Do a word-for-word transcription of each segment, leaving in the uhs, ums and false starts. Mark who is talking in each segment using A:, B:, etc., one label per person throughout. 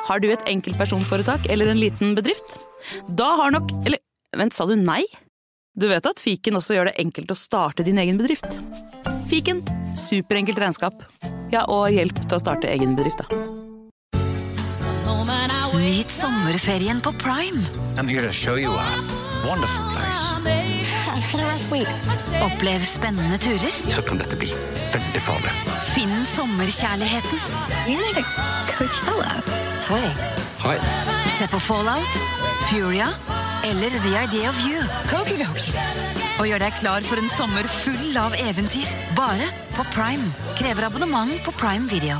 A: Har du et enkeltpersonforetak eller en liten bedrift? Da har nok... Eller, vent, sa du nei? Du vet at Fiken også gjør det enkelt å starte din egen bedrift. Fiken, superenkelt regnskap. Ja, og hjelp til å starte egen bedrift, da.
B: Nyt sommerferien på Prime.
C: I'm here to show you a wonderful place.
B: Had a rough week. Opplev spennende turer.
C: Så kan dette bli veldig farlig.
B: Finn sommerkjærligheten.
D: You're like a Coachella.
B: Hei.
C: Hei.
B: Se på Fallout, Furia eller The Idea of You.
D: Okidoki.
B: Og gjør deg klar for en sommer full av eventyr. Bare på Prime. Krever abonnement på Prime Video.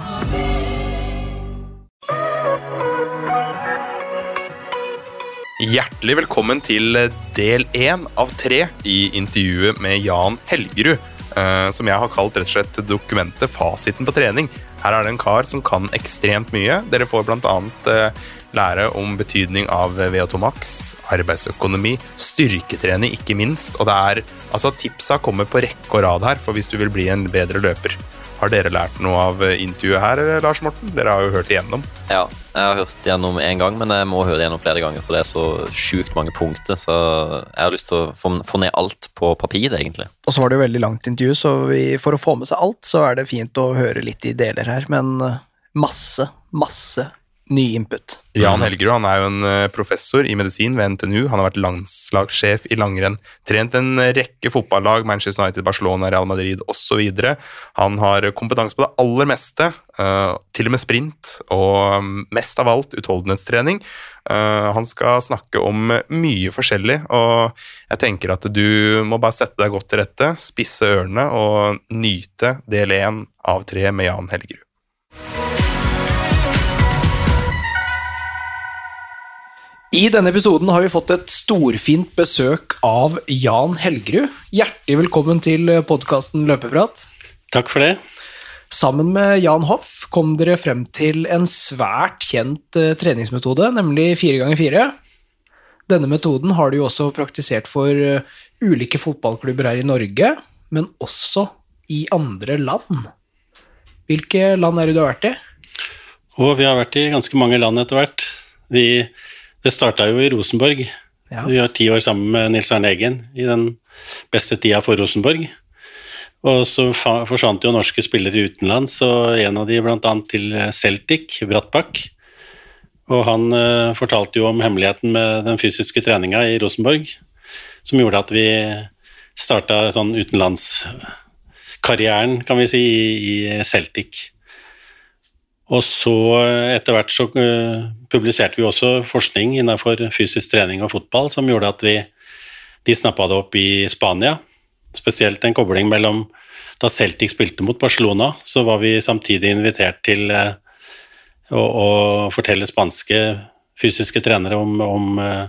E: Hjertelig velkommen til del én av tre i intervjuet med Jan Helgerud, som jeg har kalt rett og slett dokumentet Fasiten på trening. Her er det en kar som kan ekstremt mye. Dere får blant annet lære om betydning av V O to Max, arbeidsøkonomi, styrketrening ikke minst, og det er, altså tipsa kommer på rekke og rad her, for hvis du vil bli en bedre løper. Har dere lært noe av intervjuet her, Lars Morten? Dere har jo hørt igjennom.
F: Ja, jeg har hørt igjennom en gang, men jeg må høre det igjennom flere ganger, for det er så sykt mange punkter, så jeg har lyst til å få, få ned alt på papir, egentlig.
G: Og så var det jo veldig langt intervju, så vi, for å få med seg alt, så er det fint å høre litt i deler her, men masse, masse ny input.
E: Jan Helgerud, han er jo en professor i medisin ved N T N U. Han har vært landslagssjef i langrenn, trent en rekke fotballag, Manchester United, Barcelona, Real Madrid og så videre. Han har kompetanse på det aller meste, uh, til og med sprint, og mest av alt utholdenhetstrening. Uh, han skal snakke om mye forskjellig, og jeg tenker at du må bare sette deg godt til rette, spisse ørene og nyte del én av tre med Jan Helgerud.
G: I denne episoden har vi fått et storfint besøk av Jan Helgerud. Hjertelig velkommen til podcasten Løpeprat.
H: Takk for det.
G: Sammen med Jan Hoff kom dere frem til en svært kjent uh, treningsmetode, nemlig fire ganger fire. Denne metoden har du jo også praktisert for uh, ulike fotballklubber her i Norge, men også i andre land. Hvilke land er det du har vært i?
H: Og vi har vært i ganske mange land etter hvert. Vi... Det startet jo i Rosenborg. Ja. Vi har ti år sammen med Nils Arne Eggen i den beste tida for Rosenborg. Og så forsvant jo norske spillere utenlands, og en av de blant annet til Celtic, Brattbakk. Og han uh, fortalte jo om hemmeligheten med den fysiske treninga i Rosenborg, som gjorde at vi startet sånn utenlandskarrieren, kan vi si, i Celtic. Og så etter hvert så uh, publiserte vi også forskning innenfor fysisk trening og fotball, som gjorde at vi, de snappet det opp i Spania, spesielt en kobling mellom, da Celtic spilte mot Barcelona, så var vi samtidig invitert til uh, å, å fortelle spanske fysiske trenere om, om uh,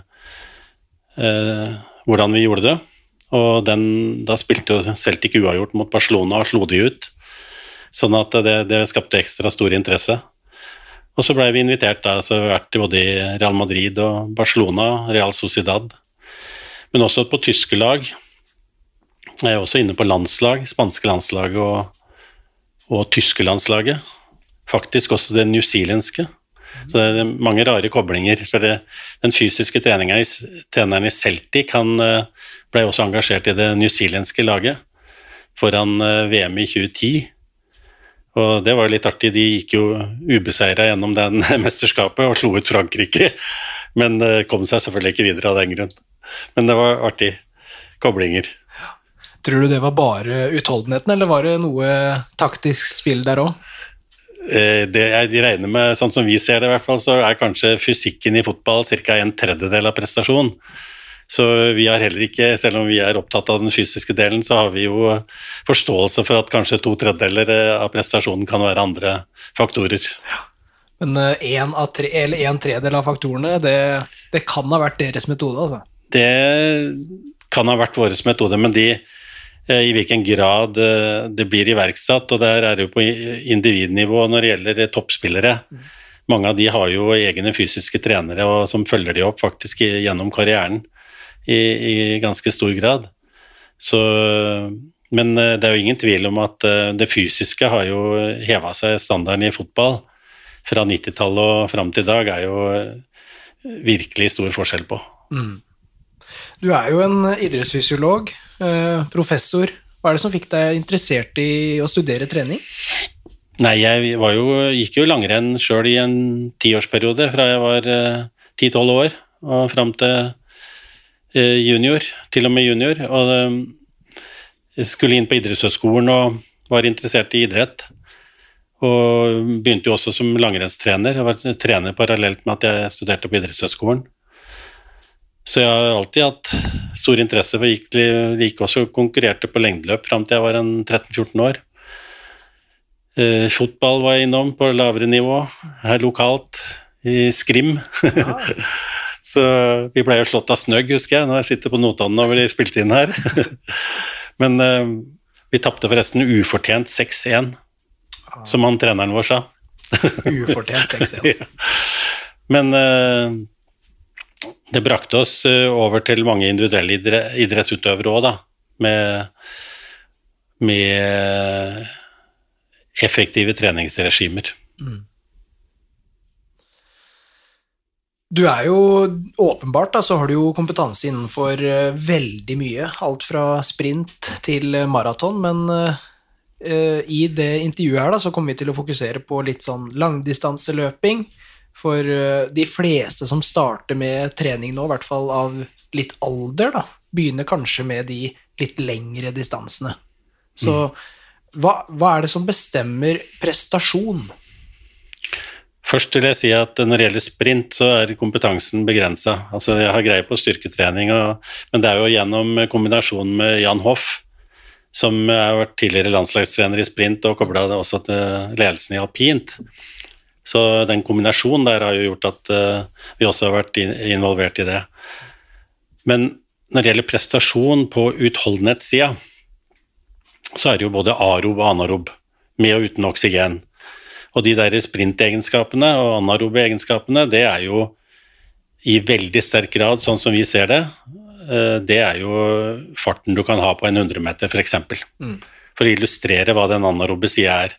H: uh, hvordan vi gjorde det, og den, da spilte jo Celtic uavgjort mot Barcelona og slo de ut, sånn at det, det skapte ekstra stor interesse. Og så ble vi invitert da, så vi har vært både i Real Madrid og Barcelona, Real Sociedad, men også på tyske lag. Jeg er også inne på landslag, spanske landslag og, og tyske landslaget. Faktisk også det newzealandske. Så det er mange rare koblinger. For det, den fysiske treneren i, treneren i Celtic, han ble også engasjert i det newzealandske laget foran V M i tjue ti. Og det var litt artig, de gikk jo ubeseiret gjennom den mesterskapet og slo ut Frankrike, men kom seg selvfølgelig ikke videre av den grunn. Men det var artig koblinger.
G: Tror du det var bare utholdenheten, eller var det noe taktisk spill der også?
H: Det jeg regner med, sånn som vi ser det i hvert fall, så er kanskje fysikken i fotball cirka en tredjedel av prestasjon. Så vi har heller ikke, selv om vi er opptatt av den fysiske delen, så har vi jo forståelse for at kanskje to tredjedeler av prestasjonen kan være andre faktorer.
G: Ja. Men en, av tre, eller en tredjedel av faktorene, det, det kan ha vært deres metode, altså?
H: Det kan ha vært våres metode, men de, i hvilken grad det blir iverksatt, og der er det jo på individnivå når det gjelder toppspillere. Mm. Mange av de har jo egne fysiske trenere og som følger de opp faktisk gjennom karrieren. I, i ganske stor grad. Så, men det er jo ingen tvil om at det fysiske har jo hevet seg standarden i fotball. fra nittitallet og frem til i dag er jo virkelig stor forskjell på.
G: Mm. Du er jo en idrettsfysiolog, eh, professor. Hva er det som fikk deg interessert i å studere trening?
H: Nei, jeg var jo, gikk jo langrenn selv i en tiårsperiode, fra jeg var ti tolv år og frem til eh, junior, til og med junior, og eh, jeg skulle inn på idrettshøyskolen og var interessert i idrett, og begynte jo også som langrennstrener. Jeg var trener parallelt med at jeg studerte på idrettshøyskolen. Så jeg har alltid hatt stor interesse for gikk, gikk også konkurrerte på lengdeløp frem til jeg var en tretten fjorten år. Eh, fotball var jeg innom på lavere nivå, her lokalt, i Skrim. Ja. Så vi ble jo slått av snøgg, husker jeg, når jeg sitter på Notodden og vi spilte inn her. Men eh, vi tappte forresten ufortjent seks en, ah. som han treneren vår sa.
G: Ufortjent seks en.
H: Ja. Men eh, det brakte oss over til mange individuelle idrettsutøvere også, da, med, med effektive treningsregimer.
G: Mm. Du er jo åpenbart, da, så har du jo kompetanse innenfor veldig mye, alt fra sprint til maraton, men uh, i det intervjuet her da, så kommer vi til å fokusere på litt sånn langdistanseløping, for de fleste som starter med trening nå, i hvert fall av litt alder, da, begynner kanskje med de litt lengre distansene. Så mm. hva, hva er det som bestemmer prestasjon?
H: Først vil jeg si at når det gjelder sprint, så er kompetansen begrenset. Altså, jeg har greie på styrketrening, og, men det er jo gjennom kombinasjonen med Jan Hoff, som har vært tidligere landslagstrener i sprint og koblet det også til ledelsen i alpint. Så den kombinasjonen der har jo gjort at uh, vi også har vært involvert i det. Men når det gjelder prestasjon på utholdenhetssida, så er det jo både aerob og anaerob, med og uten oksygen. Og de der sprintegenskapene og anaerobe egenskapene, det er jo i veldig sterk grad, sånn som vi ser det, uh, det er jo farten du kan ha på en hundre meter, for eksempel. Mm. For å illustrere hva den anaerobe sida er.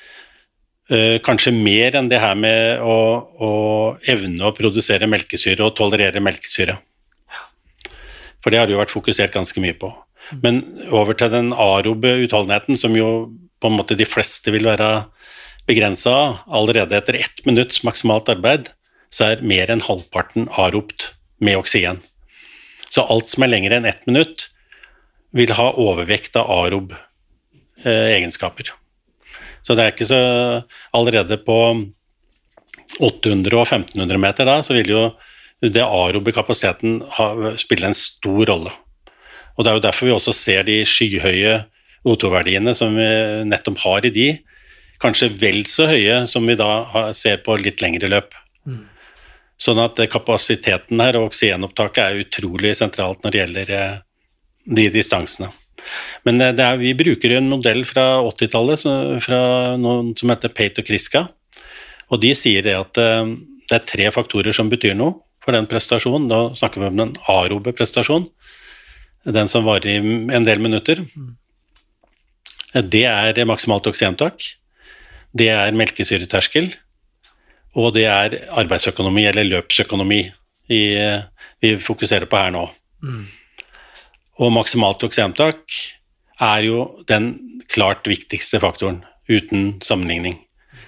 H: Uh, kanskje mer enn det her med å, å evne å produsere melkesyre og tolerere melkesyre. For det har jo vært fokusert ganske mye på. Men over til den aerobe utholdenheten, som jo på en måte de fleste vil være begrenset av, allerede etter ett minutts maksimalt arbeid, så er mer enn halvparten aerobt med oksygen. Så alt som er lengre enn ett minutt vil ha overvekt av aerob uh, egenskaper. Så det er ikke så allerede på åtte hundre og femten hundre meter da, så vil jo det aerobe kapasiteten ha, spille en stor rolle. Og det er jo derfor vi også ser de skyhøye O to-verdiene som vi nettopp har i de, kanskje vel så høye som vi da har, ser på litt lengre løp. Mm. Sånn at kapasiteten her og oksygenopptaket er utrolig sentralt når det gjelder de distansene. Men det er, vi bruker en modell fra åttitallet, fra noen som heter Pate og Kriska, og de sier det at det er tre faktorer som betyr noe for den prestasjonen. Da snakker vi om den aerobe prestasjonen, den som varer i en del minutter. Det er maksimalt oksygenopptak, det er melkesyreterskel, og det er arbeidsøkonomi eller løpsøkonomi vi, vi fokuserer på her nå. Mm. Og maksimalt oksygenopptak er jo den klart viktigste faktoren, uten sammenligning.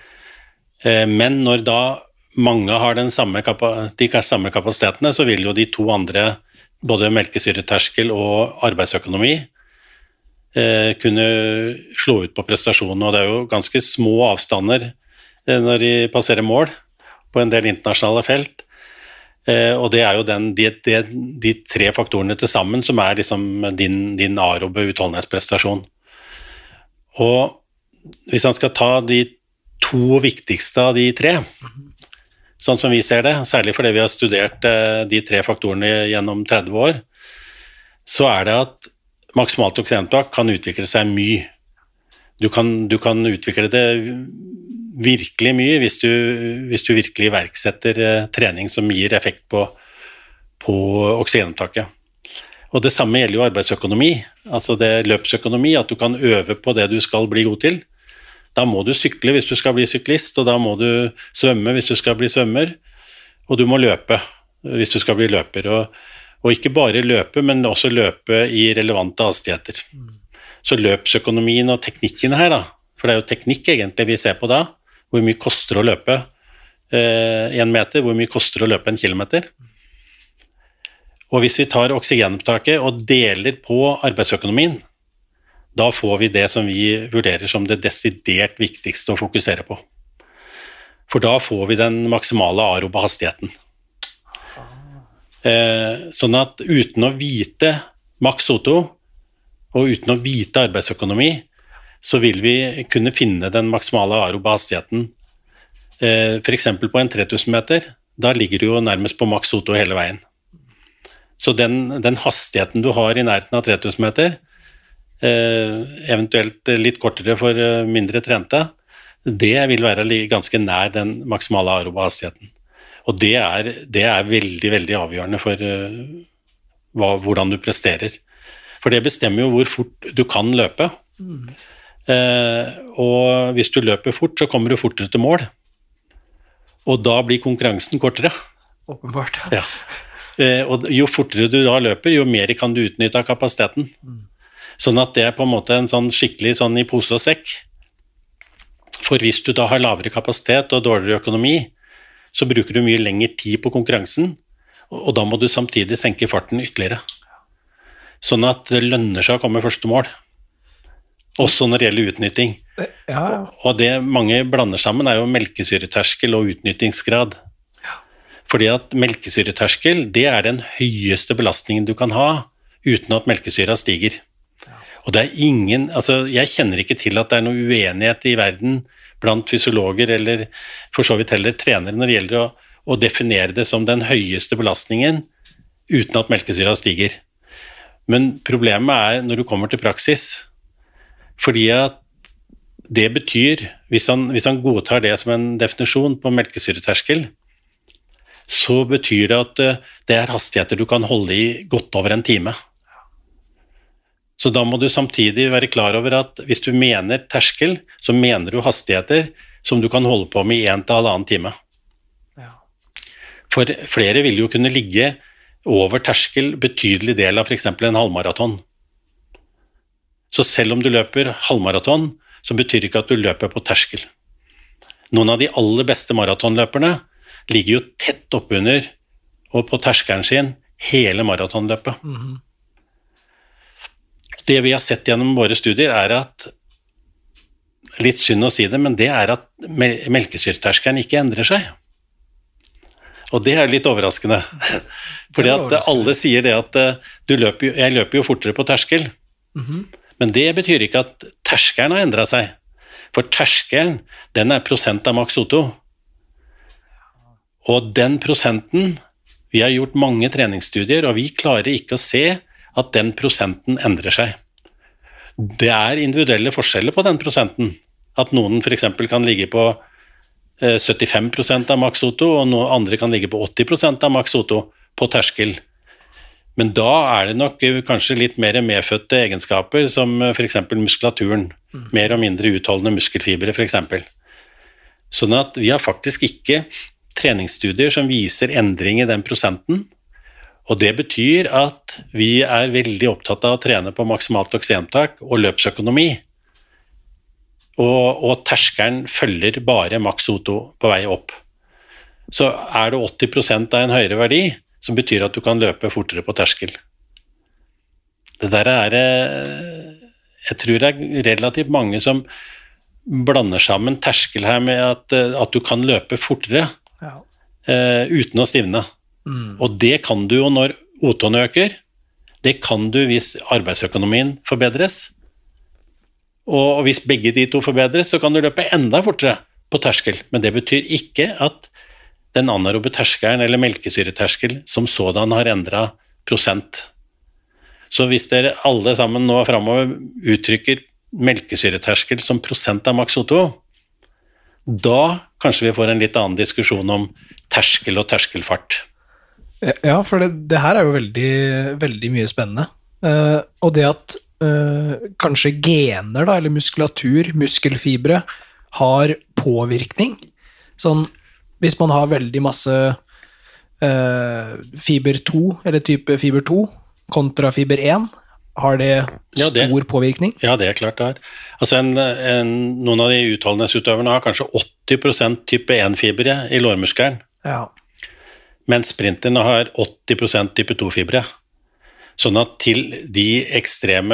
H: Men når da mange har den samme, de samme kapasitetene, så vil jo de to andre, både melkesyreterskel og arbeidsøkonomi, kunne slå ut på prestasjonen, og det er jo ganske små avstander når de passerer mål på en del internasjonale felt. Uh, og det er jo den, de, de, de tre faktorene til sammen som er liksom din, din aerobe utholdenhetsprestasjon. Og hvis man skal ta de to viktigste av de tre, sånn som vi ser det, særlig fordi vi har studert uh, de tre faktorene gjennom tretti år, så er det at maksimalt oksygenopptak kan utvikle seg mye. Du kan, du kan utvikle det virkelig mye hvis du, hvis du virkelig iverksetter eh, trening som gir effekt på, på oksygenopptaket. Og det samme gjelder jo arbeidsøkonomi, altså det løpsøkonomi, at du kan øve på det du skal bli god til. Da må du sykle hvis du skal bli syklist, og da må du svømme hvis du skal bli svømmer, og du må løpe hvis du skal bli løper. Og, og ikke bare løpe, men også løpe i relevante hastigheter. Så løpsøkonomien og teknikken her, da, for det er jo teknikk egentlig vi ser på da, hvor mye koster å løpe eh, en meter, hvor mye koster å løpe en kilometer. Og hvis vi tar oksygenopptaket og deler på arbeidsøkonomien, da får vi det som vi vurderer som det desidert viktigste å fokusere på. For da får vi den maksimale aerobe hastigheten. Eh, sånn at uten å vite maks O to, og uten å vite arbeidsøkonomi, så vil vi kunne finne den maksimale aerobe hastigheten. Eh, for eksempel på en tre tusen meter, da ligger du jo nærmest på maks O to hele veien. Så den, den hastigheten du har i nærheten av tre tusen meter, Eh, eventuelt litt kortere for eh, mindre trente, det vil være ganske nær den maksimale aerobe hastigheten. Og det er, det er veldig, veldig avgjørende for eh, hva, hvordan du presterer. For det bestemmer jo hvor fort du kan løpe. Mm. Eh, og hvis du løper fort, så kommer du fortere til mål. Og da blir konkurransen kortere.
G: Åpenbart.
H: Ja. Eh, og jo fortere du da løper, jo mer kan du utnytte av kapasiteten. Mm. Sånn at det er på en måte en sånn skikkelig sånn i pose og sekk. For hvis du da har lavere kapasitet og dårligere økonomi, så bruker du mye lengre tid på konkurransen, og da må du samtidig senke farten ytterligere. Sånn at det lønner seg å komme første mål. Også når det gjelder utnytting.
G: Ja, ja.
H: Og det mange blander sammen er jo melkesyreterskel og utnyttingsgrad. Fordi at melkesyreterskel, det er den høyeste belastningen du kan ha uten at melkesyra stiger. Og det er ingen, altså jeg kjenner ikke til at det er noe uenighet i verden blant fysiologer eller for så vidt heller trenere når det gjelder å, å definere det som den høyeste belastningen uten at melkesyra stiger. Men problemet er når du kommer til praksis, fordi at det betyr, hvis han, hvis han godtar det som en definisjon på melkesyreterskel, så betyr det at det er hastigheter du kan holde i godt over en time. Så da må du samtidig være klar over at hvis du mener terskel, så mener du hastigheter som du kan holde på med i en til halvannen time. Ja. For flere vil jo kunne ligge over terskel betydelig del av for eksempel en halvmaraton. Så selv om du løper halvmaraton, så betyr det ikke at du løper på terskel. Noen av de aller beste maratonløperne ligger jo tett oppunder og på terskelen sin hele maratonløpet. Mhm. Det vi har sett gjennom våre studier er at, litt synd å si det, men det er at melkesyreterskelen ikke endrer seg. Og det er litt overraskende. Fordi at alle sier det at du løper, jeg løper jo fortere på terskel. Mm-hmm. Men det betyr ikke at terskelen har endret seg. For terskelen, den er prosent av maks O to. Og den prosenten, vi har gjort mange treningsstudier, og vi klarer ikke å se at den prosenten endrer seg. Det er individuelle forskjeller på den prosenten. At noen for eksempel kan ligge på syttifem prosent av maks O to, og noen andre kan ligge på åtti prosent av maks O to på terskel. Men da er det nok kanskje litt mer medfødte egenskaper, som for eksempel muskulaturen. Mm. Mer og mindre utholdende muskelfibre for eksempel. Sånn at vi har faktisk ikke treningsstudier som viser endring i den prosenten. Og det betyr at vi er veldig opptatt av å trene på maksimalt oksygenopptak og løpsøkonomi. Og, og terskelen følger bare maks O to på vei opp. Så er det åtti prosent av en høyere verdi, som betyr at du kan løpe fortere på terskel. Det der er, jeg tror det er relativt mange som blander sammen terskel her med at, at du kan løpe fortere ja. uh, uten å stivne. Mm. Og det kan du jo når O to-en øker, det kan du hvis arbeidsøkonomien forbedres, og hvis begge de to forbedres, så kan du løpe enda fortere på terskel, men det betyr ikke at den anaerobe terskelen eller melkesyreterskel som sådan har endret prosent. Så hvis dere alle sammen nå fremover uttrykker melkesyreterskel som prosent av maks O to, da kanskje vi får en litt annen diskusjon om terskel og terskelfart.
G: Ja, for det, det her er jo veldig, veldig mye spennende. Uh, og det at uh, kanskje gener, da, eller muskulatur, muskelfibre, har påvirkning. Sånn, hvis man har veldig masse uh, fiber to, eller type fiber to, kontra fiber én, har det
H: Ja, det-
G: stor påvirkning?
H: Ja, det er klart det har. Altså en, en, noen av de utholdenhetsutøverne har kanskje åtti prosent type én-fibre i lårmuskelen,
G: Ja.
H: mens sprinterne har åtti prosent type to-fibre. Sånn at til de ekstreme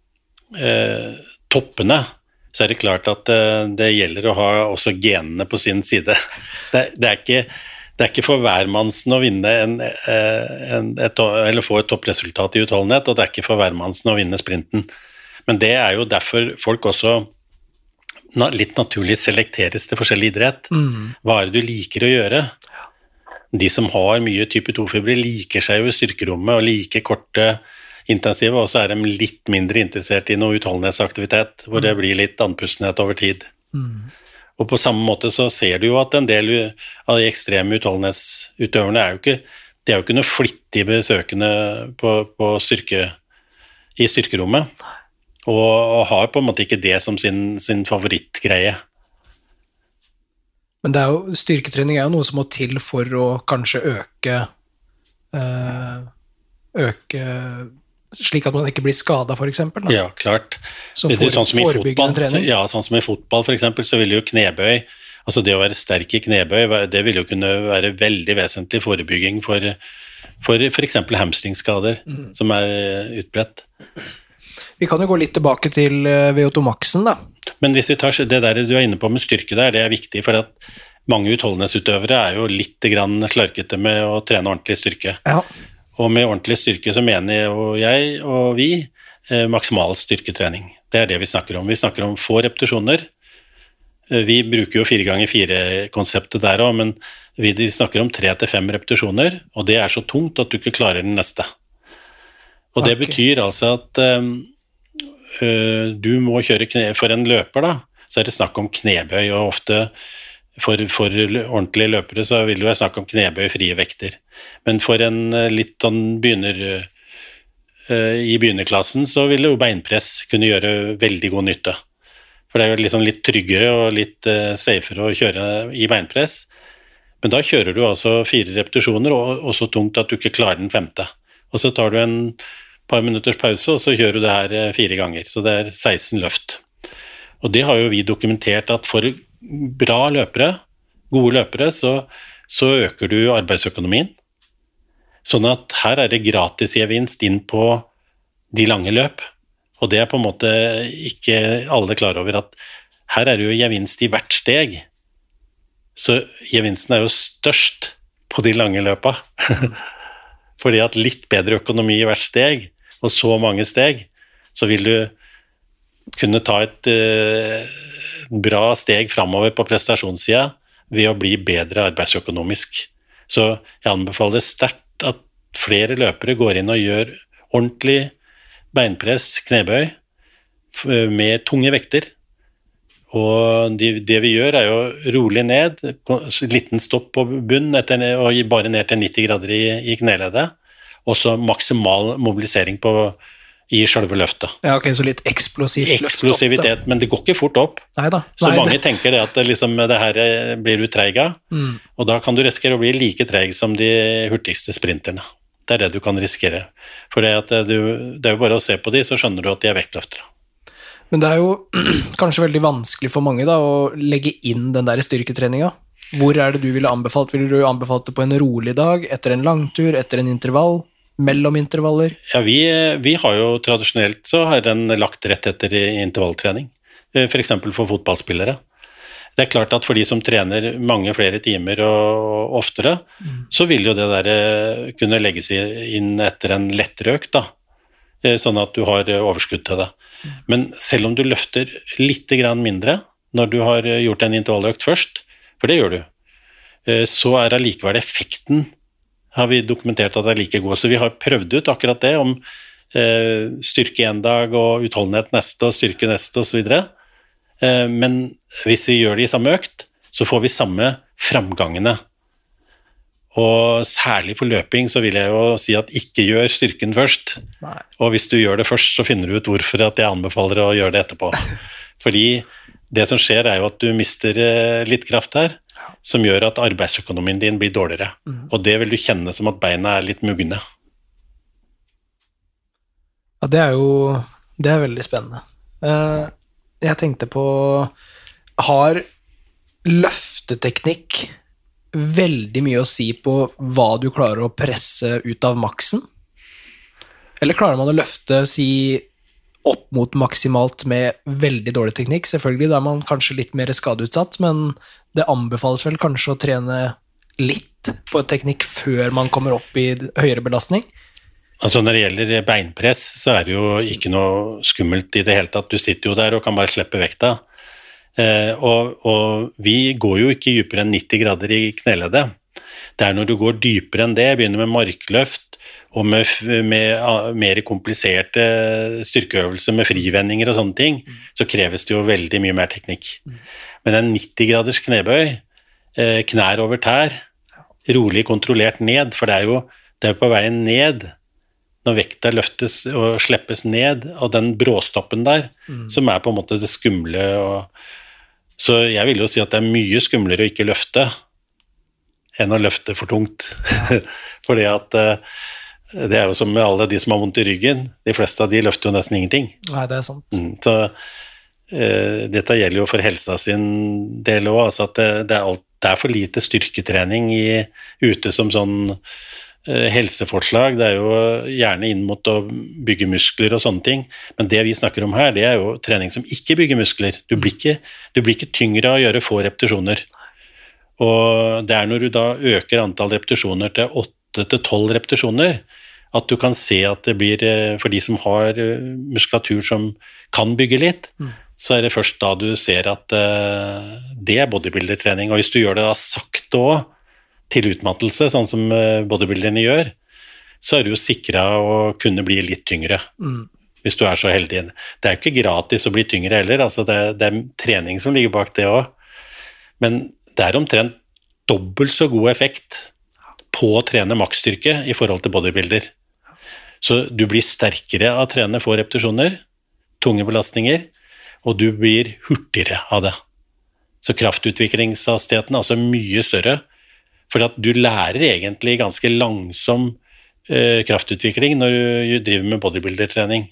H: eh, toppene, så er det klart at eh, det gjelder å ha også genene på sin side. Det, det, er, ikke, det er ikke for hvermannsen å vinne en, en, et, eller få et toppresultat i utholdenhet, og det er ikke for hvermannsen å vinne sprinten. Men det er jo derfor folk også litt naturlig selekteres til forskjellig idrett.
G: Mm.
H: Hva er det du liker å gjøre? De som har mye type to-fibre liker seg jo i styrkerommet og liker korte, intensive, og så er de litt mindre interessert i noe utholdenhetsaktivitet, hvor det blir litt andpustenhet over tid.
G: Mm.
H: Og på samme måte så ser du jo at en del av de ekstreme utholdenhetsutøverne er jo ikke, de er jo ikke noe flittige besøkende på, på styrke, i styrkerommet, og, og har på en måte ikke det som sin, sin favorittgreie.
G: Men det er jo, styrketrening er jo noe som må til for å kanskje øke øh, øke slik at man ikke blir skadet, for eksempel. Da.
H: Ja, klart.
G: Så
H: Det er
G: for,
H: sånn som i
G: forebyggende
H: fotball,
G: trening.
H: ja, sånn som i fotball for eksempel, så vil jo knebøy, altså det å være sterk i knebøy, det vil jo kunne være veldig vesentlig forebygging for, for, for eksempel hamstringskader, mm. som er utbredt.
G: Vi kan jo gå litt tilbake til V O to Maxen, da.
H: Men hvis vi tar det der du er inne på med styrke der, det er viktig, for at mange utholdenhetsutøvere er jo litt grann slarkete med å trene ordentlig styrke.
G: Ja.
H: Og med ordentlig styrke så mener og jeg og vi eh, maksimal styrketrening. Det er det vi snakker om. Vi snakker om få repetisjoner. Vi bruker jo fire ganger fire-konseptet der også, men vi snakker om tre til fem repetisjoner, og det er så tungt at du ikke klarer den neste. Og det
G: Ok.
H: betyr altså at um, uh, du må kjøre kne, for en løper da, så er det snakk om knebøy, og ofte for, for ordentlige løpere så vil det være snakk om knebøy frie vekter. Men for en uh, litt sånn begynner, uh, i begynnerklassen så vil jo beinpress kunne gjøre veldig god nytte. For det er jo liksom litt tryggere og litt uh, safere å kjøre i beinpress. Men da kjører du altså fire repetisjoner, og, og så tungt at du ikke klarer den femte. Og så tar du en par minutters pause, og så kjører du det her uh, fire ganger. Så det er seksten løft. Og det har jo vi dokumentert at for bra løpere, gode løpere, så, så øker du arbeidsøkonomien. Sånn at her er det gratisgevinst inn på de lange løp. Og det er på en måte ikke alle klar over at her er det jo gevinst i hvert steg. Så gevinsten er jo størst på de lange løpa. Fordi at litt bedre økonomi i hvert steg, og så mange steg, så vil du kunne ta et eh, bra steg fremover på prestasjonssida ved å bli bedre arbeidsøkonomisk. Så jeg anbefaler sterkt at flere løpere går inn og gjør ordentlig beinpress, knebøy, med tunge vekter. Og det, det vi gjør er jo rolig ned, liten stopp på bunn, etter, og bare ned til nitti grader i, i kneleddet, og så maksimal mobilisering på, i selve løftet.
G: Ja, ok, så litt eksplosivt løft.
H: Eksplosivitet, men det går ikke fort opp.
G: Neida.
H: Så
G: Nei,
H: mange
G: det.
H: tenker det at det, liksom, det her blir du treig av,
G: Mm.
H: og da kan du risikere å bli like treig som de hurtigste sprinterne. Det er det du kan risikere. For det, at du, det er jo bare å se på de, så skjønner du at de er vektløftere.
G: Men det er jo kanskje veldig vanskelig for mange da, å legge inn den der styrketreninga. Hvor er det du ville anbefalt? Ville du anbefalt det på en rolig dag, etter en langtur, etter en intervall, mellom intervaller?
H: Ja, vi, vi har jo tradisjonelt så har den lagt rett etter intervalltrening, for eksempel for fotballspillere. Det er klart at for de som trener mange flere timer og oftere, mm. så vil jo det der kunne legges inn etter en lettere økt, da. Sånn at du har overskudd til det. Mm. Men selv om du løfter litt grann mindre når du har gjort en intervalløkt først, for det gjør du, så er allikevel effekten, har vi dokumentert at det er like god. Så vi har prøvd ut akkurat det om styrke en dag og utholdenhet neste og styrke neste og så videre. Men hvis vi gjør det i samme økt, så får vi samme framgangene. Og særlig for løping så vil jeg jo si at ikke gjør styrken først.
G: Nei.
H: Og hvis du gjør det først, så finner du ut hvorfor at jeg anbefaler å gjøre det etterpå. Fordi det som skjer er jo at du mister litt kraft her, som gjør at arbeidsøkonomien din blir dårligere. Mm. Og det vil du kjenne som at beina er litt mugne.
G: Ja, det er jo det er veldig spennende. Jeg tenkte på, har løfteteknikk veldig mye å si på hva du klarer å presse ut av maksen? Eller klarer man å løfte, si, opp mot maksimalt med veldig dårlig teknikk? Selvfølgelig, da er man kanskje litt mer skadeutsatt, men det anbefales vel kanskje å trene litt på teknikk før man kommer opp i høyere belastning?
H: Altså når det gjelder beinpress, så er det jo ikke noe skummelt i det hele tatt. Du sitter jo der og kan bare slippe vekta. Eh, og, og vi går jo ikke dypere enn nitti grader i kneleddet. Det er når du går dypere enn det, begynner med markløft og med, med mer kompliserte styrkeøvelser med frivendinger og sånne ting, så kreves det jo veldig mye mer teknikk. Men en nitti graders knebøy, eh, knær over tær, rolig kontrollert ned, for det er jo, det er jo på veien ned, når vekta løftes og slippes ned, og den bråstoppen der, mm. som er på en måte det skumle. Og, så jeg vil jo si at det er mye skumlere å ikke løfte, enn å løfte for tungt. Fordi at det er jo som med alle de som har vondt i ryggen, de fleste av de løfter jo nesten ingenting.
G: Nei, det er sant.
H: Mm, så eh, dette gjelder jo for helsa sin del også, altså at det, det, er alt, det er for lite styrketrening i, ute som sånn helseforslag, det er jo gjerne inn mot å bygge muskler og sånne ting, men det vi snakker om her, det er jo trening som ikke bygger muskler. Du blir ikke, du blir ikke tyngre av å gjøre få repetisjoner. Og det er når du da øker antall repetisjoner til åtte til tolv repetisjoner, at du kan se at det blir, for de som har muskulatur som kan bygge litt, mm. så er det først da du ser at det er bodybuildertrening. Og hvis du gjør det da sakte også, til utmattelse, sånn som bodybuilderne gjør, så er du jo sikret å kunne bli litt tyngre, mm. hvis du er så heldig. Det er jo ikke gratis å bli tyngre heller, altså det, det er trening som ligger bak det også. Men det er omtrent dobbelt så god effekt på å trene maksstyrke i forhold til bodybuilder. Så du blir sterkere av å trene få repetisjoner, tunge belastninger, og du blir hurtigere av det. Så kraftutviklingshastigheten er altså mye større, for at du lærer egentlig ganske langsom eh, kraftutvikling når du driver med bodybuildertrening.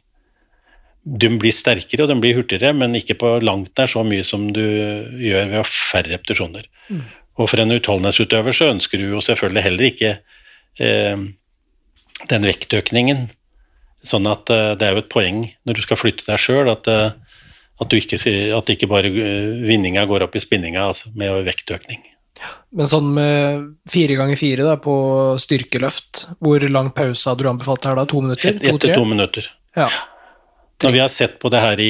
H: Du blir sterkere og den blir hurtigere, men ikke på langt nær så mye som du gjør ved å færre repetisjoner. Mm. Og for en utholdenhetsutøver så ønsker du jo selvfølgelig heller ikke eh, den vektøkningen, sånn at eh, det er jo et poeng når du skal flytte deg selv, at, eh, at, du ikke, at ikke bare vinninga går opp i spinninga, altså, med vektøkning.
G: Men sånn med fire ganger fire da, på styrkeløft, hvor lang pause hadde du anbefalt her da? To minutter?
H: Et, etter to minutter.
G: Ja.
H: Når vi har sett på det her i,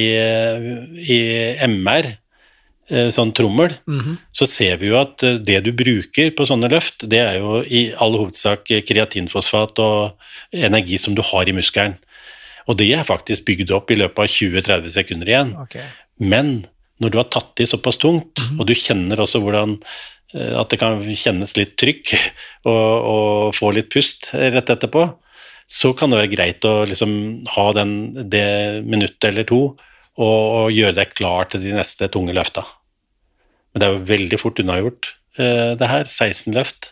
H: i M R, sånn trommel, mm-hmm. så ser vi jo at det du bruker på sånne løft, det er jo i all hovedsak kreatinfosfat og energi som du har i muskelen. Og det er faktisk bygd opp i løpet av tjue til tretti sekunder igjen.
G: Okay. Men
H: når du har tatt i såpass tungt, mm-hmm. og du kjenner også hvordan at det kan kjennes litt trykk og, og få litt pust rett etterpå, så kan det være greit å liksom ha den, det minuttet eller to og, og gjøre deg klar til de neste tunge løfta. Men det er jo veldig fort unnagjort det her, seksten løft.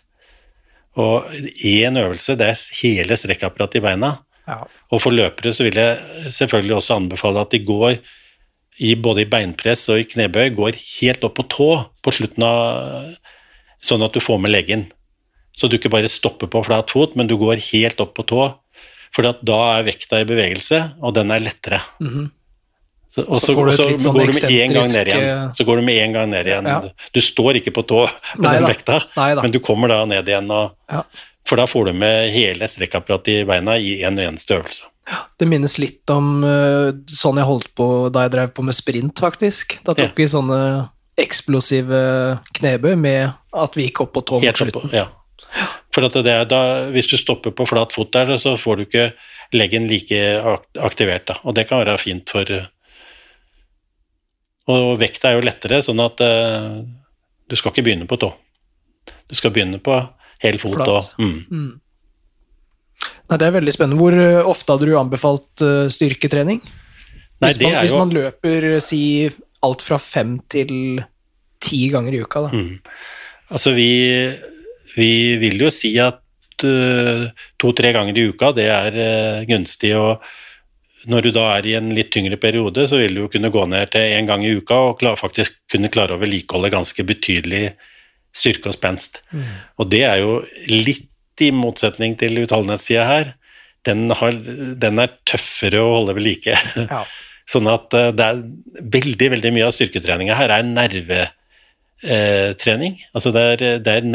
H: Og en øvelse, det er hele strekkapparatet i beina. Ja. Og for løpere så vil jeg selvfølgelig også anbefale at de går i både i beinpress og i knebøy, går helt opp på tå på slutten av, sånn at du får med leggen. Så du ikke bare stopper på flat fot, men du går helt opp på tå, for da er vekta i bevegelse, og den er lettere. Mm-hmm. Så, og så, så, så, så sånn går du med en gang ned igjen. Så går du med en gang ned igjen. Ja. Du, du står ikke på tå med Nei den da. vekta, Nei men du kommer da ned igjen, og, ja. for da får du med hele strekkapparatet i beina i en eneste øvelse.
G: Det minnes litt om uh, sånn jeg holdt på da jeg drev på med sprint, faktisk. Da tok ja. vi sånne eksplosive knebøy med at vi gikk opp på tå mot slutten.
H: Ja. For at det er da, hvis du stopper på flat fot der, så får du ikke leggen like aktivert da, og det kan være fint for og vekt er jo lettere, sånn at uh, du skal ikke begynne på tå. Du skal begynne på hel fot. Og, mm. Mm.
G: Nei, det er veldig spennende. Hvor ofte hadde du anbefalt uh, styrketrening?
H: Nei,
G: hvis, man,
H: jo...
G: hvis man løper, si, alt fra fem til ti ganger i uka. Da.
H: Mm. Altså, vi, vi vil jo si at uh, to-tre ganger i uka, det er uh, gunstig, og når du da er i en litt tyngre periode, så vil du jo kunne gå ned til en gang i uka og klar, faktisk kunne klare å vedlikeholde ganske betydelig styrke og spenst. Mm. Og det er jo litt i motsetning til utholdenhetssida her. Den, har, den er tøffere å holde ved like. Ja. Sånn at det er veldig, veldig mye av styrketreninga her er nervetrening. Eh, altså det er, det er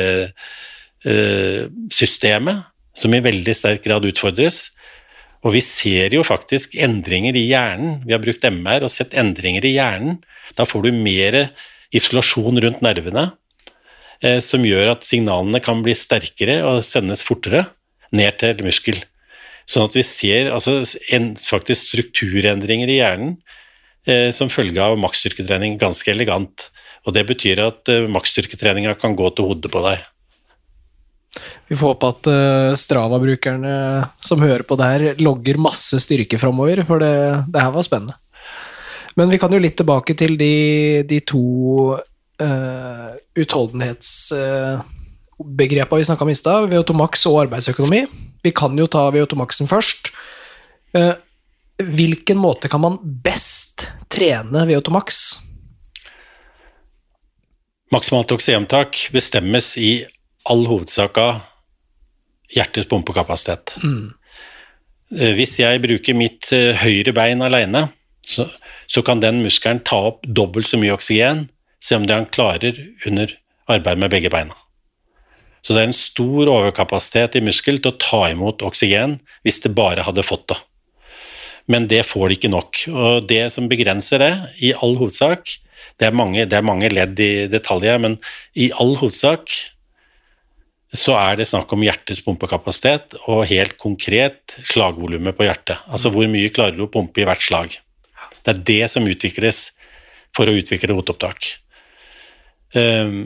H: nervesystemet eh, som i veldig sterk grad utfordres. Og vi ser jo faktisk endringer i hjernen. Vi har brukt M R og sett endringer i hjernen. Da får du mer isolasjon rundt nervene, eh, som gjør at signalene kan bli sterkere og sendes fortere ned til muskel. Sånn at vi ser altså, en, faktisk strukturendringer i hjernen eh, som følge av maksstyrketrening ganske elegant. Og det betyr at eh, maksstyrketreninga kan gå til hodet på deg.
G: Vi får håpe at uh, Strava-brukerne som hører på det her logger masse styrke fremover, for det, det her var spennende. Men vi kan jo litt tilbake til de, de to uh, utholdenhetsbegrepene uh, vi snakket om i sted, V O to max og arbeidsøkonomi. Vi kan jo ta V O to maxen først. Uh, hvilken måte kan man best trene V O to max?
H: Maksimalt oksygenopptak bestemmes i all hovedsak av hjertets pumpekapasitet. Mm. Hvis jeg bruker mitt høyre bein alene, så, så kan den muskelen ta opp dobbelt så mye oksygen, se om det han klarer under arbeid med begge beina. Så det er en stor overkapasitet i muskel til å ta imot oksygen hvis det bare hadde fått det. Men det får det ikke nok. Og det som begrenser det, i all hovedsak, det er mange, det er mange ledd i detaljer, men i all hovedsak så er det snakk om hjertets pumpekapasitet og helt konkret slagvolumet på hjertet. Altså hvor mye klarer du å pumpe i hvert slag. Det er det som utvikles for å utvikle hodeopptak. Um,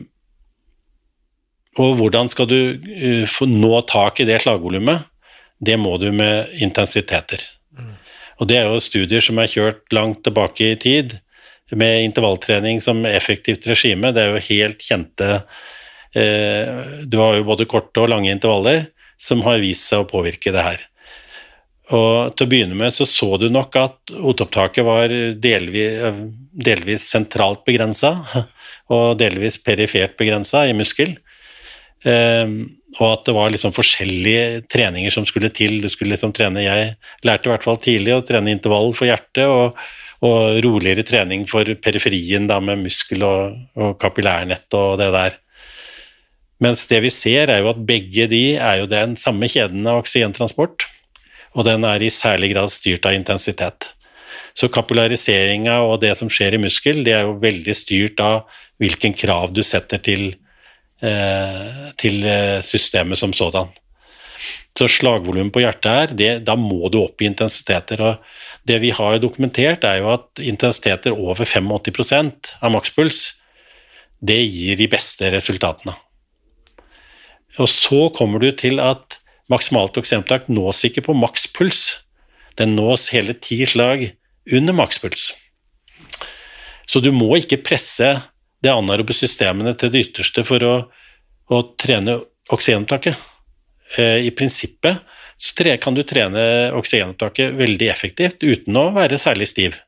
H: og hvordan skal du uh, få nå tak i det slagvolumet? Det må du med intensiteter. Mm. Og det er jo studier som er kjørt langt tilbake i tid, med intervalltrening som effektivt regime. Det er jo helt kjente Du har jo både korte og lange intervaller som har vist seg å påvirke det her. Og til å begynne med så så du nok at hodeopptaket var delvis, delvis sentralt begrenset og delvis perifert begrenset i muskel. Og at det var liksom forskjellige treninger som skulle til. Du skulle liksom trene, jeg lærte i hvert fall tidlig å trene intervall for hjertet og, og roligere trening for periferien da, med muskel og, og kapillærnett og det der. Mens det vi ser er jo at begge de er jo den samme kjeden av oksygentransport, og den er i særlig grad styrt av intensitet. Så kapillariseringa og det som skjer i muskel, det er jo veldig styrt av hvilken krav du setter til, eh, til systemet som sådan. Så slagvolumen på hjertet her, det, da må du opp i intensiteter, og det vi har dokumentert er jo at intensiteter over åttifem prosent av makspuls, det gir de beste resultatene. Og så kommer du til at maksimalt oksygenopptak nås ikke på makspuls. Den nås hele ti slag under makspuls. Så du må ikke presse de anaerobe systemene til det ytterste for å, å trene oksygenopptaket. I prinsippet så kan du trene oksygenopptaket veldig effektivt uten å være særlig stiv.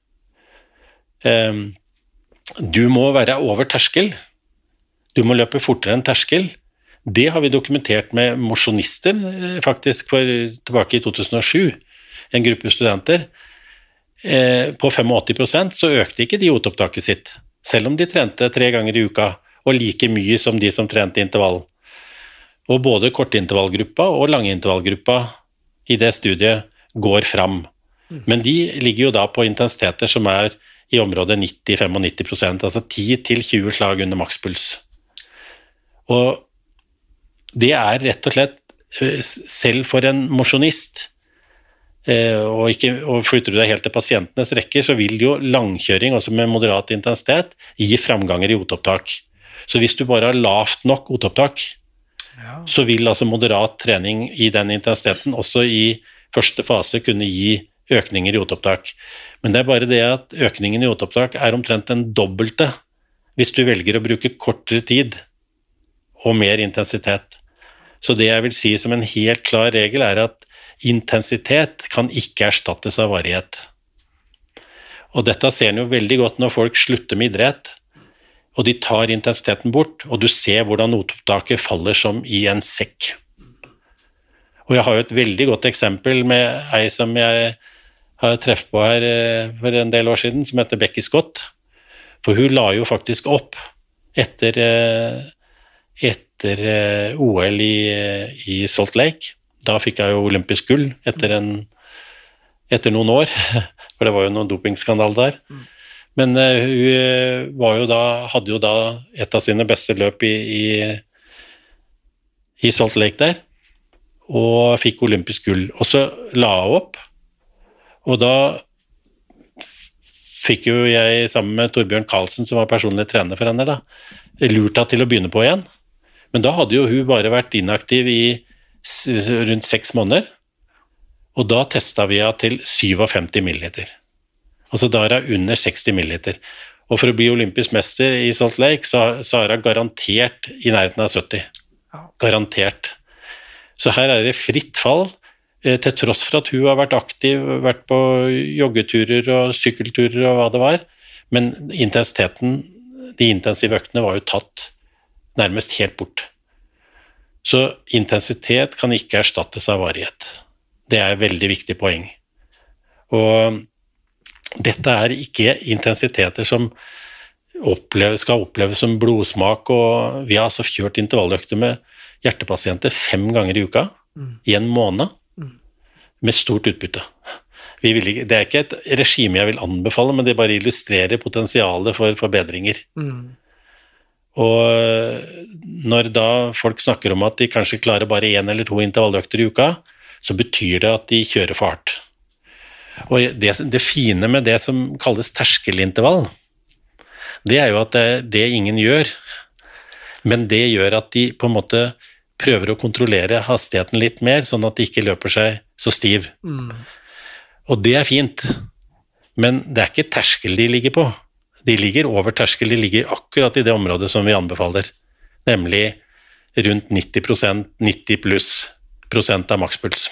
H: Du må være over terskel. Du må løpe fortere enn terskel. Det har vi dokumentert med mosjonister, faktisk for tilbake i to tusen og sju, en gruppe studenter. Eh, på åttifem prosent så økte ikke de hodeopptaket sitt, selv om de trente tre ganger i uka, og like mye som de som trente intervall. Og både kortintervallgruppa og langeintervallgruppa i det studiet går fram. Men de ligger jo da på intensiteter som er i området nitti til nittifem prosent, altså ti til tjue slag under makspuls. Og det er rett og slett, selv for en mosjonist, og, ikke, og flytter du deg helt til pasientenes rekker, så vil jo langkjøring, også med moderat intensitet, gi framganger i hodeopptak. Så hvis du bare har lavt nok hodeopptak, ja. Så vil altså moderat trening i den intensiteten også i første fase kunne gi økninger i O-topptak. Men det er bare det at økningen i O-topptak er omtrent den dobbelte hvis du velger å bruke kortere tid og mer intensitet. Så det jeg vil si som en helt klar regel er at intensitet kan ikke erstattes av varighet. Og dette ser en jo veldig godt når folk slutter med idrett, og de tar intensiteten bort, og du ser hvordan O-topptaket faller som i en sekk. Og jeg har jo et veldig godt eksempel med ei som jeg har treffet på her for en del år siden, som heter Becky Scott. For hun la jo faktisk opp etter, etter O L i, i Salt Lake. Da fikk jeg jo olympisk gull etter, en, etter noen år, for det var jo noen dopingskandal der. Men uh, hun var jo da, hadde jo da et av sine beste løp i, i, i Salt Lake der, og fikk olympisk gull. Og så la hun opp, og da fikk jo jeg sammen med Torbjørn Karlsen, som var personlig trener for henne, da, lurt henne til å begynne på igjen. Men da hadde jo hun bare vært inaktiv i rundt seks måneder, og da testet vi henne til syvogfemti milliliter. Altså da er hun under seksti milliliter. Og for å bli olympisk mester i Salt Lake, så, så er hun garantert i nærheten av sytti. Garantert. Så her er det fritt fall, eh, til tross for at hun har vært aktiv, vært på joggeturer og sykkelturer og hva det var, men intensiteten, de intensive øktene var jo tatt nærmest helt bort. Så intensitet kan ikke erstattes av varighet. Det er et veldig viktig poeng. Og dette er ikke intensiteter som oppleves, skal oppleves som blodsmak, og vi har altså kjørt intervalløkter med hjertepasienter fem ganger i uka, mm. i en måned, mm. med stort utbytte. Vi vil ikke, det er ikke et regime jeg vil anbefale, men det bare illustrerer potensialet for forbedringer. Mm. Og når da folk snakker om at de kanskje klarer bare en eller to intervalløkter i uka, så betyr det at de kjører for hardt. Og det, det fine med det som kalles terskelintervall, det er jo at det, det ingen gjør, men det gjør at de på en måte prøver å kontrollere hastigheten litt mer, sånn at de ikke løper seg så stiv. Mm. Og det er fint, men det er ikke terskel de ligger på. De ligger over terskel, de ligger akkurat i det området som vi anbefaler, nemlig rundt nitti prosent, nitti pluss prosent av makspuls.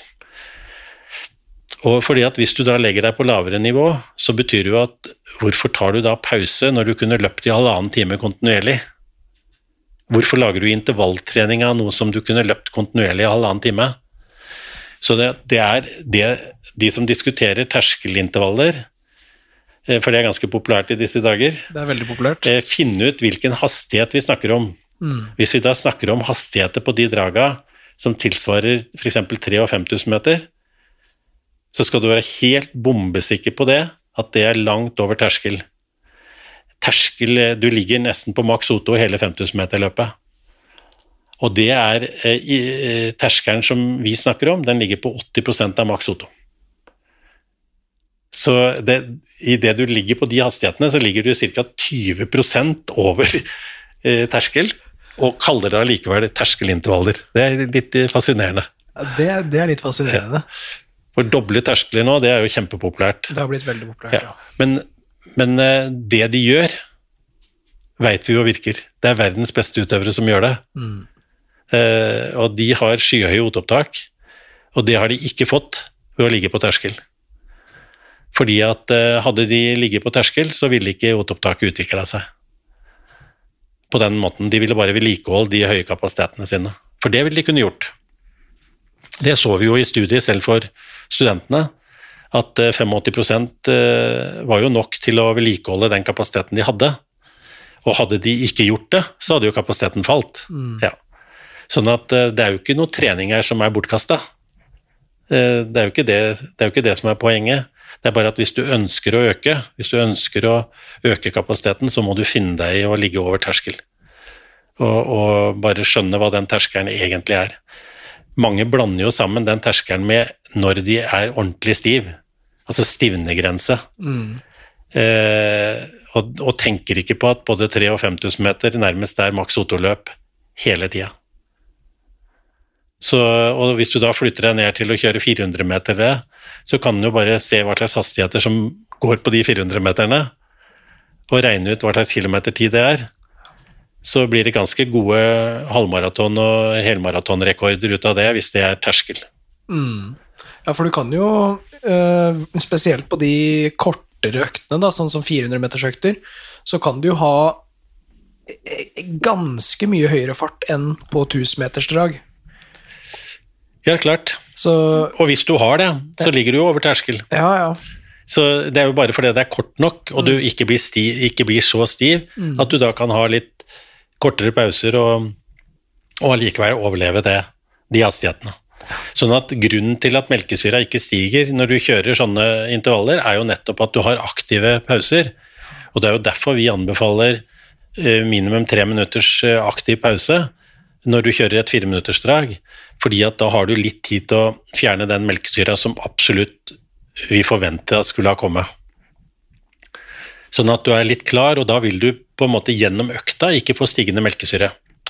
H: Og fordi at hvis du da legger deg på lavere nivå, så betyr det jo at hvorfor tar du da pause når du kunne løpt i halvannen time kontinuerlig? Hvorfor lager du intervalltrening av noe som du kunne løpt kontinuerlig i halvannen time? Så det, det er det, de som diskuterer terskelintervaller, for det er ganske populært i disse dager.
G: Det er veldig populært.
H: Finne ut hvilken hastighet vi snakker om. Mm. Hvis vi da snakker om hastigheter på de draga som tilsvarer for eksempel femti tusen meter, så skal du være helt bombesikker på det, at det er langt over terskel. Terskel, du ligger nesten på maks O to i hele fem tusen meter løpet. Og det er eh, terskelen som vi snakker om, den ligger på åtti prosent av maks O to. Så det, i det du ligger på de hastighetene, så ligger du ca. tyve prosent over eh, terskel, og kaller det likevel terskelintervaller. Det er litt fascinerende.
G: Ja, det, det er litt fascinerende.
H: Ja. For doble terskler nå, det er jo kjempepopulært.
G: Det har blitt veldig populært, ja.
H: ja. Men, men det de gjør, vet vi jo virker. Det er verdens beste utøvere som gjør det. Mm. Eh, og de har skyhøye O-topptak, og det har de ikke fått ved å ligge på terskel. Fordi at eh, hadde de ligget på terskel, så ville ikke O-topptaket utvikle seg. På den måten. De ville bare vedlikeholde de høye kapasitetene sine. For det ville de kunne gjort. Det så vi jo i studiet selv for studentene, at åttifem prosent var jo nok til å vedlikeholde den kapasiteten de hadde. Og hadde de ikke gjort det, så hadde jo kapasiteten falt. Mm. Ja. Sånn at det er jo ikke noe trening her som er bortkastet. Det er jo ikke det, det er jo ikke det som er poenget. Det er bare at hvis du ønsker å øke, hvis du ønsker å øke kapasiteten, så må du finne deg i å ligge over terskel. Og, og bare skjønne hva den terskelen egentlig er. Mange blander jo sammen den terskelen med når de er ordentlig stiv, altså stivnegrense, mm. eh, og, og tenker ikke på at både tre og fem tusen meter nærmest er maks O to-løp hele tida. Så, og hvis du da flytter deg ned til å kjøre fire hundre meter, så kan du jo bare se hva slags hastigheter som går på de fire hundre meterne, og regne ut hva slags kilometertid det er. Så blir det ganske gode halvmaraton- og helmaratonrekorder ut av det, hvis det er terskel.
G: Mm. Ja, for du kan jo, øh, spesielt på de kortere øktene, da, sånn som fire hundre meters økter, så kan du jo ha ganske mye høyere fart enn på tusen meters drag.
H: Ja, klart. Så, og hvis du har det, så ligger du jo over terskel.
G: Ja, ja.
H: Så det er jo bare fordi det er kort nok, og du ikke blir, stiv, ikke blir så stiv, mm. at du da kan ha litt kortere pauser og, og allikevel overleve det, de hastighetene. Sånn at grunnen til at melkesyra ikke stiger når du kjører sånne intervaller, er jo nettopp at du har aktive pauser. Og det er jo derfor vi anbefaler minimum tre minutters aktiv pause når du kjører et fire minutters drag, fordi at da har du litt tid til å fjerne den melkesyra som absolutt vi forventer at skulle ha kommet. Sånn at du er litt klar, og da vil du på en måte gjennom økta ikke få stigende melkesyre.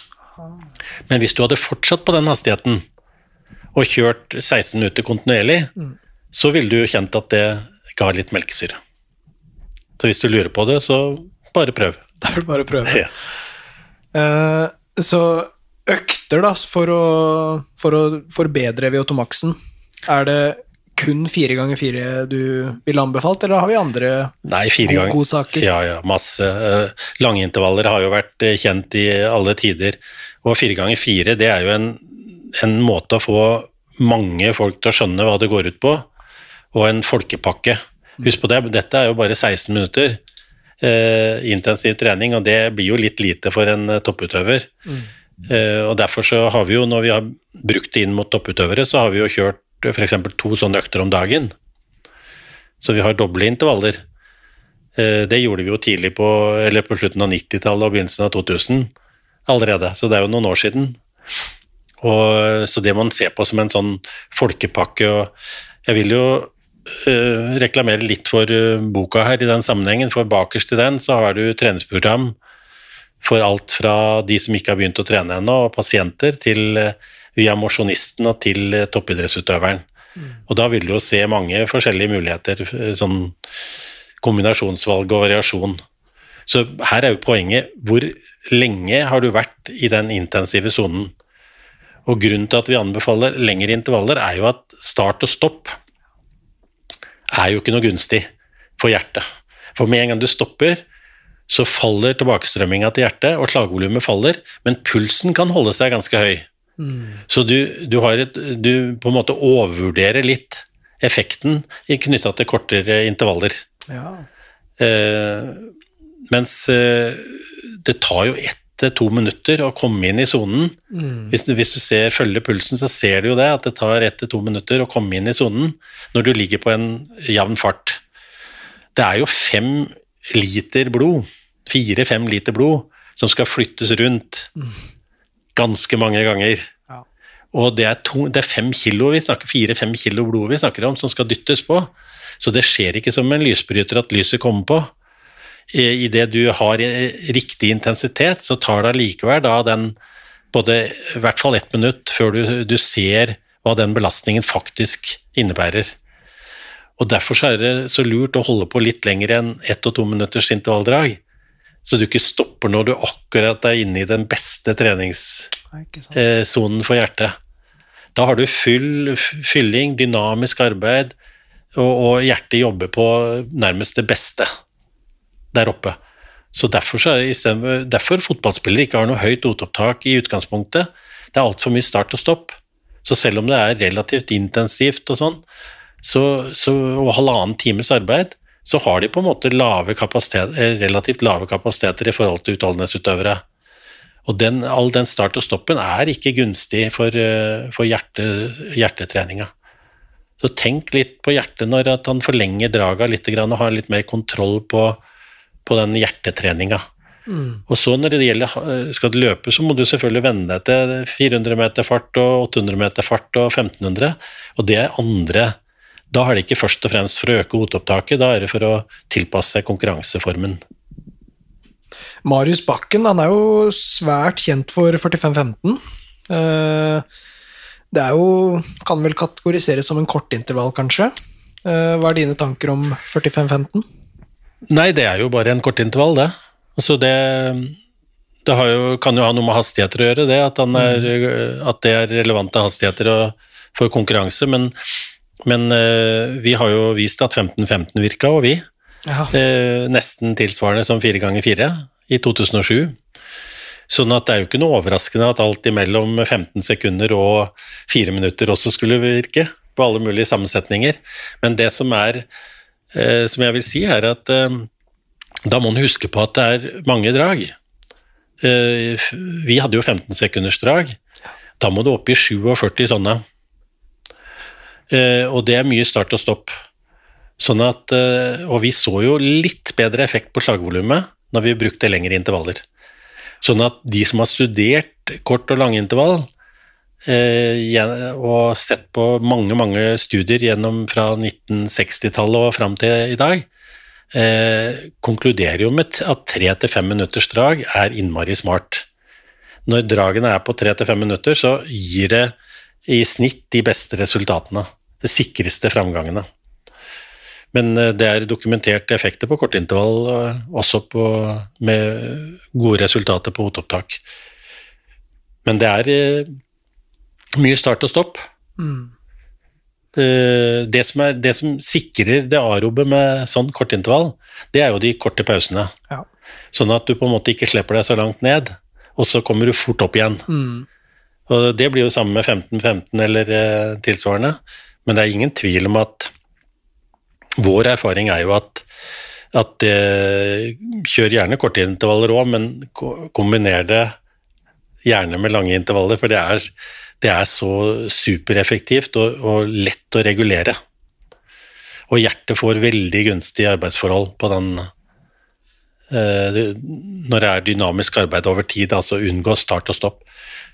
H: Men hvis du hadde fortsatt på den hastigheten og kjørt seksten minutter kontinuerlig, mm. så ville du kjent at det ga litt melkesyre. Så hvis du lurer på det, så bare prøv.
G: Det er bare å prøve.
H: Ja.
G: Uh, så økter da, for å, for å forbedre V O to Maxen, er det kun fire ganger fire du vil anbefalt, eller har vi andre
H: Nei, fire ganger.
G: gode saker?
H: Ja, ja, masse. Lange intervaller har jo vært kjent i alle tider, og fire ganger fire, det er jo en, en måte å få mange folk til å skjønne hva det går ut på, og en folkepakke. Husk på det, dette er jo bare seksten minutter eh, intensiv trening, og det blir jo litt lite for en topputøver. Mm. Eh, og derfor så har vi jo, når vi har brukt det inn mot topputøvere, så har vi jo kjørt for eksempel to sånne økter om dagen. Så vi har doble intervaller. Det gjorde vi jo tidlig på, eller på slutten av nittitallet og begynnelsen av to tusen allerede, så det er jo noen år siden. Og, så det man ser på som en sånn folkepakke, og jeg vil jo uh, reklamere litt for uh, boka her i den sammenhengen, for bakerst i den så har du treningsprogram for alt fra de som ikke har begynt å trene ennå, og pasienter, til uh, via mosjonisten og til toppidrettsutøveren. Mm. Og da vil du jo se mange forskjellige muligheter, sånn kombinasjonsvalg og variasjon. Så her er jo poenget, hvor lenge har du vært i den intensive zonen? Og grunnen til at vi anbefaler lengre intervaller er jo at start og stopp er jo ikke noe gunstig for hjertet. For med en gang du stopper, så faller tilbakestrømminga til hjertet, og slagvolumet faller, men pulsen kan holde seg ganske høy. Mm. Så du, du, har et, du på en måte overvurderer litt effekten knyttet til kortere intervaller. Ja. Eh, mens eh, det tar jo ett til to minutter å komme inn i zonen. Mm. Hvis, hvis du ser, følger pulsen, så ser du jo det, at det tar ett til to minutter å komme inn i zonen når du ligger på en jevn fart. Det er jo fem liter blod, fire-fem liter blod, som skal flyttes rundt. Mm. Ganske mange ganger. Ja. Og det er, to, det er fem kilo vi snakker, fire-fem kilo blod vi snakker om, som skal dyttes på. Så det skjer ikke som en lysbryter at lyset kommer på. I, i det du har riktig intensitet, så tar det likevel da den, både i hvert fall ett minutt før du, du ser hva den belastningen faktisk innebærer. Og derfor så er det så lurt å holde på litt lenger enn ett og to minutters intervalldrag, så du ikke stopper når du akkurat er inne i den beste treningssonen for hjertet. Da har du full fylling, dynamisk arbeid, og, og hjertet jobber på nærmest det beste der oppe. Så derfor, så er det, derfor fotballspillere ikke har noe høyt otopptak i utgangspunktet. Det er alt for mye start og stopp. Så selv om det er relativt intensivt og sånn, så, så, og halvannen times arbeid, så har de på en måte lave kapasitet, relativt lave kapasiteter i forhold til utholdenhetsutøvere. Og den, all den start og stoppen er ikke gunstig for, for hjerte, hjertetreninga. Så tenk litt på hjertet når at han forlenger draga litt og har litt mer kontroll på, på den hjertetreninga. Mm. Og så når det gjelder, skal du løpe, så må du selvfølgelig vende deg til fire hundre meter fart og åtte hundre meter fart og femten hundre, og det er andre. Da er det ikke først og fremst for å øke hodeopptaket, da er det for å tilpasse seg konkurranseformen.
G: Marius Bakken, han er jo svært kjent for førtifem femten. Det er jo, kan vel kategoriseres som en kortintervall, kanskje. Hva er dine tanker om førtifem femten?
H: Nei, det er jo bare en kortintervall, det. Så det, det har jo, kan jo ha noe med hastigheter å gjøre, det, at, han er, at det er relevante hastigheter for konkurranse, men, men vi har jo vist at femten femten virka, og vi. Ja. Nesten tilsvarende som fire ganger fire i to tusen og sju. Sånn at det er jo ikke noe overraskende at alt imellom femten sekunder og fire minutter også skulle virke på alle mulige sammensetninger. Men det som er, eh, som jeg vil si er at eh, da må man huske på at det er mange drag. Eh, vi hadde jo femten sekunders drag. Da må du opp i førtisju sånne. Eh, og det er mye start og stopp. Sånn at, eh, og vi så jo litt bedre effekt på slagvolumet når vi brukte lengre intervaller. Sånn at de som har studert kort og lang intervall eh, og sett på mange, mange studier gjennom fra nitten seksti-tallet og frem til i dag, eh, konkluderer jo med at tre til fem minutters drag er innmari smart. Når dragene er på tre til fem minutter, så gir det i snitt de beste resultatene, de sikreste framgangene. Men det er dokumentert effekter på kortintervall også på, med gode resultater på hodeopptak. Men det er mye start og stopp. Mm. Det, som er, det som sikrer det aerobe med sånn kortintervall, det er jo de korte pausene. Ja. Sånn at du på en måte ikke slipper deg så langt ned, og så kommer du fort opp igjen. Mm. Og det blir jo samme med femten femten eller tilsvarende, men det er ingen tvil om at vår erfaring er jo at, at eh, kjør gjerne korte intervaller også, men kombiner det gjerne med lange intervaller, for det er, det er så supereffektivt og, og lett å regulere. Og hjertet får veldig gunstige arbeidsforhold på den, eh, når det er dynamisk arbeid over tid, altså unngå start og stopp.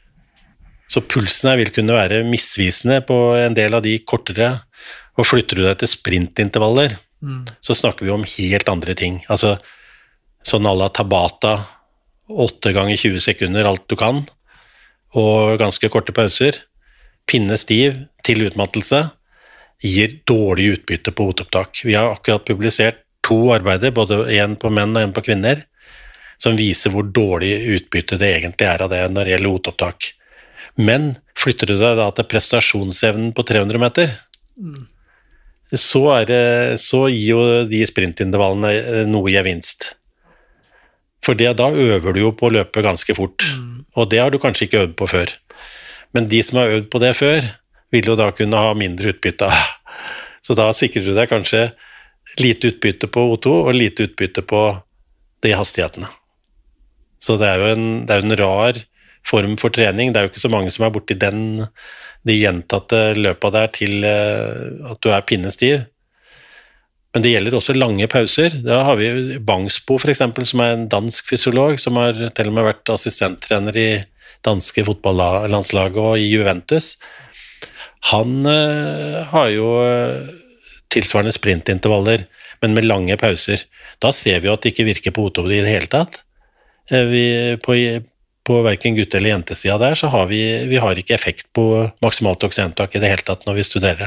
H: Så pulsene vil kunne være misvisende på en del av de kortere. Og flytter du deg til sprintintervaller, mm. så snakker vi om helt andre ting. Altså, sånn à la Tabata, åtte ganger tjue sekunder, alt du kan, og ganske korte pauser, pinne stiv til utmattelse, gir dårlig utbytte på hodeopptak. Vi har akkurat publisert to arbeider, både en på menn og en på kvinner, som viser hvor dårlig utbytte det egentlig er av det når det gjelder hodeopptak. Men flytter du deg da til prestasjonsevnen på tre hundre meter, mm. Så, er det, så gir jo de sprintintervallene noe gevinst. For det, da øver du jo på å løpe ganske fort, mm. og det har du kanskje ikke øvd på før. Men de som har øvd på det før, vil jo da kunne ha mindre utbytte. Så da sikrer du deg kanskje lite utbytte på O to og lite utbytte på de hastighetene. Så det er jo en, det er jo en rar form for trening. Det er jo ikke så mange som er borti den de gjentatte løpet der til at du er pinnestiv. Men det gjelder også lange pauser. Da har vi Bangsbo for eksempel, som er en dansk fysiolog, som har til og med vært assistenttrener i danske fotballandslaget og i Juventus. Han uh, har jo tilsvarende sprintintervaller, men med lange pauser. Da ser vi jo at det ikke virker på hodet i det hele tatt. Uh, vi, på På hverken gutte- eller jentesida der, så har vi, vi har ikke effekt på maksimalt oksygeninntak i det hele tatt når vi studerer.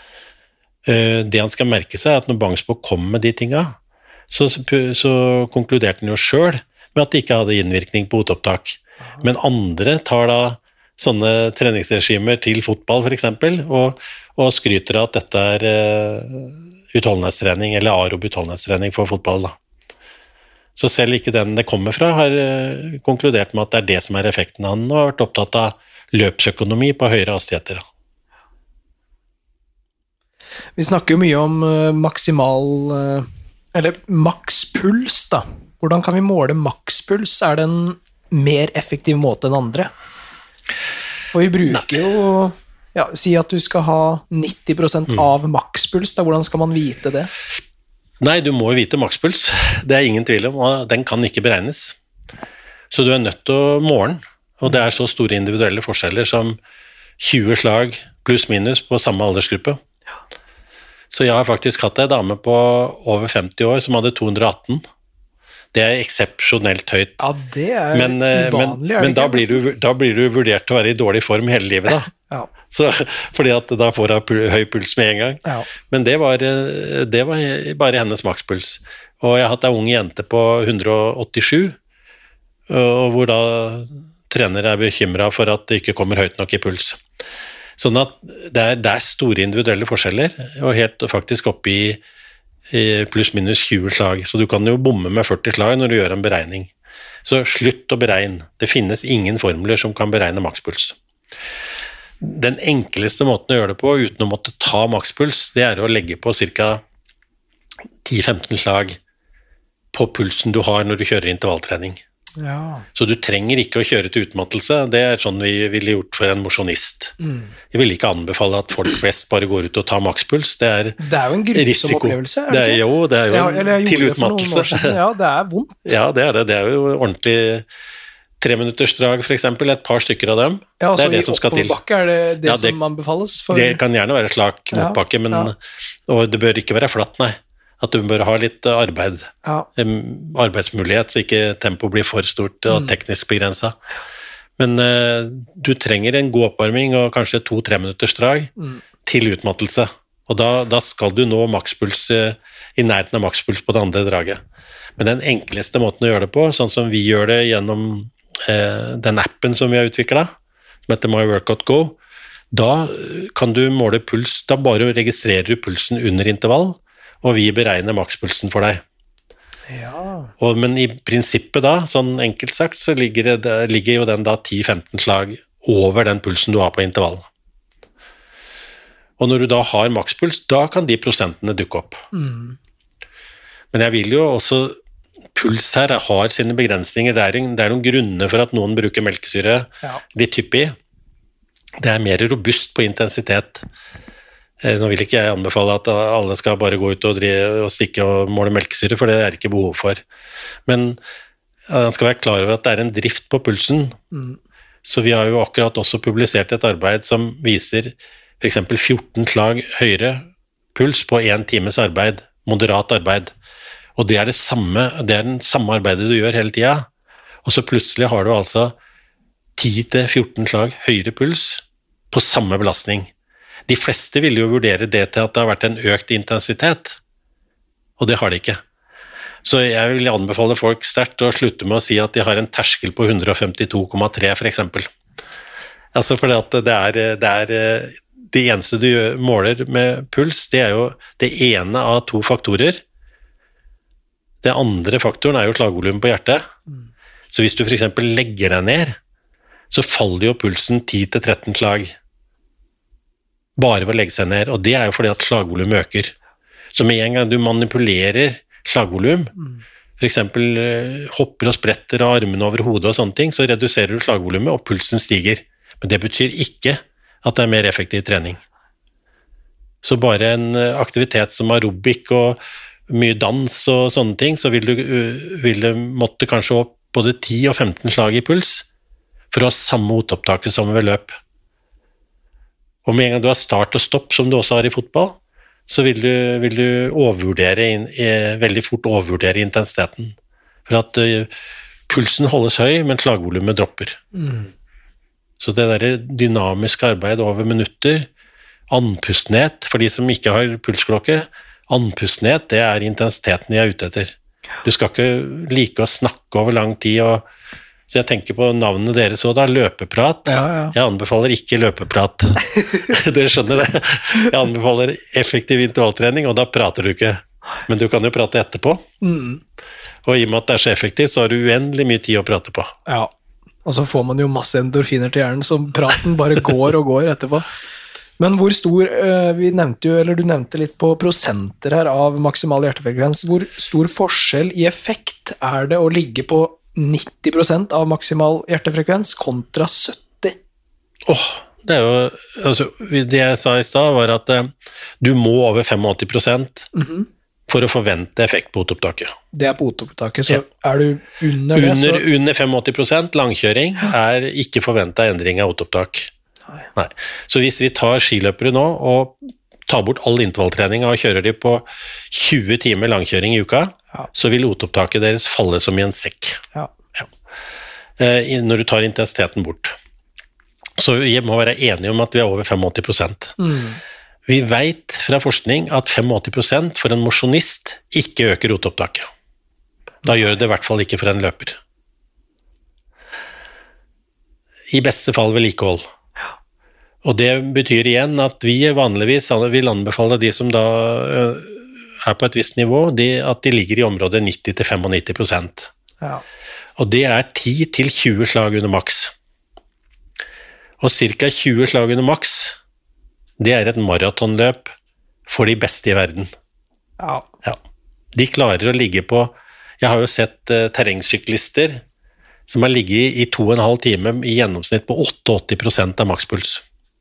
H: Det han skal merke seg er at når Bangsbo kom med de tinga, så, så konkluderte han jo selv med at det ikke hadde innvirkning på hodeopptak. Men andre tar da sånne treningsregimer til fotball for eksempel, og, og skryter av at dette er utholdenhetstrening, eller aerob utholdenhetstrening for fotball da. Så selv ikke den det kommer fra har uh, konkludert med at det er det som er effekten. Han har vært opptatt av løpsøkonomi på høyere hastigheter.
G: Vi snakker jo mye om uh, maksimal, uh, eller makspuls da. Hvordan kan vi måle makspuls? Er det en mer effektiv måte enn andre? For vi bruker Nei. jo, ja, si at du skal ha nitti prosent mm. av makspuls, da. Hvordan skal man vite det?
H: Nei, du må jo vite makspuls, det er ingen tvil om, og den kan ikke beregnes. Så du er nødt til å måle den, og det er så store individuelle forskjeller som tjue slag pluss minus på samme aldersgruppe. Så jeg har faktisk hatt en dame på over femti år som hadde to hundre og atten. Det er eksepsjonelt høyt.
G: Ja, det er
H: men,
G: uvanlig.
H: Men, men da, blir du, da blir du vurdert til å være i dårlig form hele livet da.
G: Ja.
H: Så, fordi at da får hun pu- høy puls med en gang.
G: Ja.
H: Men det var, eh, det var bare hennes makspuls. Og jeg har hatt en ung jente på hundre åttisju, og hvor da trener er bekymret for at det ikke kommer høyt nok i puls. Sånn at det er, det er store individuelle forskjeller, og helt faktisk oppe i, i pluss minus tjue slag, så du kan jo bomme med førti slag når du gjør en beregning. Så slutt å beregne. Det finnes ingen formler som kan beregne makspuls. Den enkleste måten å gjøre det på, uten å måtte ta makspuls, det er å legge på ca. ti til femten slag på pulsen du har når du kjører intervalltrening.
G: Ja.
H: Så du trenger ikke å kjøre til utmattelse, det er sånn vi ville gjort for en mosjonist. Mm. Jeg vil ikke anbefale at folk flest bare går ut og tar makspuls, det er risiko.
G: Det er jo en grusom risiko. Opplevelse, er det,
H: det er, jo, det er jo
G: jeg, eller jeg
H: til
G: gjorde det for noen år
H: utmattelse.
G: siden. Ja, det er vondt.
H: Ja, det er det, det er jo ordentlig treminuttersdrag for eksempel, et par stykker av dem,
G: ja,
H: det er det som skal til.
G: I oppoverbakke er det det,
H: ja, det
G: som anbefales? For...
H: Det kan gjerne være slak motbakke, ja, men ja. Og det bør ikke være flatt, nei. At du bør ha litt arbeid, ja. arbeidsmulighet, så ikke tempo blir for stort og teknisk begrenset. Men uh, du trenger en god oppvarming og kanskje to-tre minutters drag mm. til utmattelse. Og da, da skal du nå makspuls uh, i nærheten av makspuls på det andre draget. Men den enkleste måten å gjøre det på, sånn som vi gjør det gjennom uh, den appen som vi har utviklet, som heter My Workout Go, da kan du måle puls, da bare registrerer du pulsen under intervall, og vi beregner makspulsen for deg.
G: Ja.
H: Og, men i prinsippet da, sånn enkelt sagt, så ligger, det, ligger jo den da ti til femten slag over den pulsen du har på intervall. Og når du da har makspuls, da kan de prosentene dukke opp. Mm. Men jeg vil jo også, puls her har sine begrensninger, det er, det er noen grunner for at noen bruker melkesyre, ja. Litt hyppig. Det er mer robust på intensitet. Nå vil ikke jeg anbefale at alle skal bare gå ut og, drive, og stikke og måle melkesyre, for det er ikke behov for. Men man skal være klar over at det er en drift på pulsen. Mm. Så vi har jo akkurat også publisert et arbeid som viser for eksempel fjorten slag høyere puls på en times arbeid, moderat arbeid. Og det er det samme, det er den samme arbeidet du gjør hele tiden. Og så plutselig har du altså ti til fjorten slag høyere puls på samme belastning. De fleste vil jo vurdere det til at det har vært en økt intensitet, og det har de ikke. Så jeg vil anbefale folk sterkt å slutte med å si at de har en terskel på hundre femtito komma tre for eksempel. Altså fordi at det er, det er det eneste du måler med puls, det er jo det ene av to faktorer. Det andre faktoren er jo slagvolum på hjertet. Så hvis du for eksempel legger deg ned, så faller jo pulsen ti til tretten slag. Bare ved å legge seg ned, og det er jo fordi at slagvolum øker. Så med en gang du manipulerer slagvolum, for eksempel hopper og spretter av armene over hodet og sånne ting, så reduserer du slagvolumet, og pulsen stiger. Men det betyr ikke at det er mer effektiv trening. Så bare en aktivitet som aerobik og mye dans og sånne ting, så vil du, vil du måtte kanskje opp både ti og femten slag i puls for å ha samme motopptaket som ved løp. Og med en gang du har start og stopp, som du også har i fotball, så vil du, vil du overvurdere, veldig fort overvurdere intensiteten. For at uh, pulsen holdes høy, men slagvolumet dropper. Mm. Så det der dynamiske arbeid over minutter, andpustenhet, for de som ikke har pulsklokke, andpustenhet, det er intensiteten vi er ute etter. Du skal ikke like å snakke over lang tid, og så jeg tenker på navnet deres også da, løpeprat. Ja, ja. Jeg anbefaler ikke løpeprat. Dere skjønner det. Jeg anbefaler effektiv intervalltrening, og da prater du ikke. Men du kan jo prate etterpå. Mm. Og i og med at det er så effektivt, så har du uendelig mye tid å prate på.
G: Ja, og så får man jo masse endorfiner til hjernen, så praten bare går og går etterpå. Men hvor stor, vi nevnte jo, eller du nevnte litt på prosenter her av maksimal hjertefrekvens, hvor stor forskjell i effekt er det å ligge på nitti prosent av maksimal hjertefrekvens kontra sytti?
H: Åh, oh, det er jo, altså, det jeg sa i sted var at eh, du må over åttifem prosent mm-hmm. for å forvente effekt på hodeopptaket.
G: Det er på hodeopptaket, så ja. Er du under det?
H: Under,
G: så...
H: under åttifem prosent langkjøring er ikke forventet endring av hodeopptak. Nei. Nei. Så hvis vi tar skiløpere nå og tar bort all intervalltrening og kjører de på tjue timer langkjøring i uka, ja. Så vil hodeopptaket deres falle som i en sekk.
G: Ja.
H: Ja. Eh, når du tar intensiteten bort. Så vi må være enige om at vi er over åttifem prosent.
G: Mm.
H: Vi vet fra forskning at åttifem prosent for en mosjonist ikke øker roteopptaket. Da gjør det i hvert fall ikke for en løper. I beste fall vedlikehold. Og det betyr igjen at vi vanligvis vil anbefale de som da er på et visst nivå, de, at de ligger i området nitti til nittifem prosent.
G: Ja.
H: Og det er ti til tjue slag under maks. Og cirka tjue slag under maks, det er et maratonløp for de beste i verden.
G: Ja.
H: Ja. De klarer å ligge på, jeg har jo sett uh, terrengsyklister som har ligget i to og en halv time i gjennomsnitt på åttiåtte prosent av makspuls.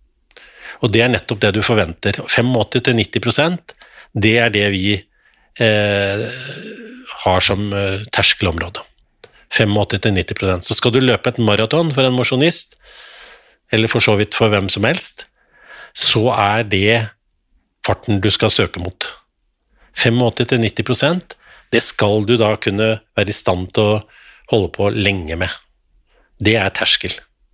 H: Og det er nettopp det du forventer. åttifem til nitti prosent, det er det vi eh, har som uh, terskelområde. åttifem til nitti prosent. Så skal du løpe et maraton for en mosjonist, eller for så vidt for hvem som helst, så er det farten du skal søke mot. åttifem til nitti prosent, det skal du da kunne være i stand til å holde på lenge med. Det er terskel.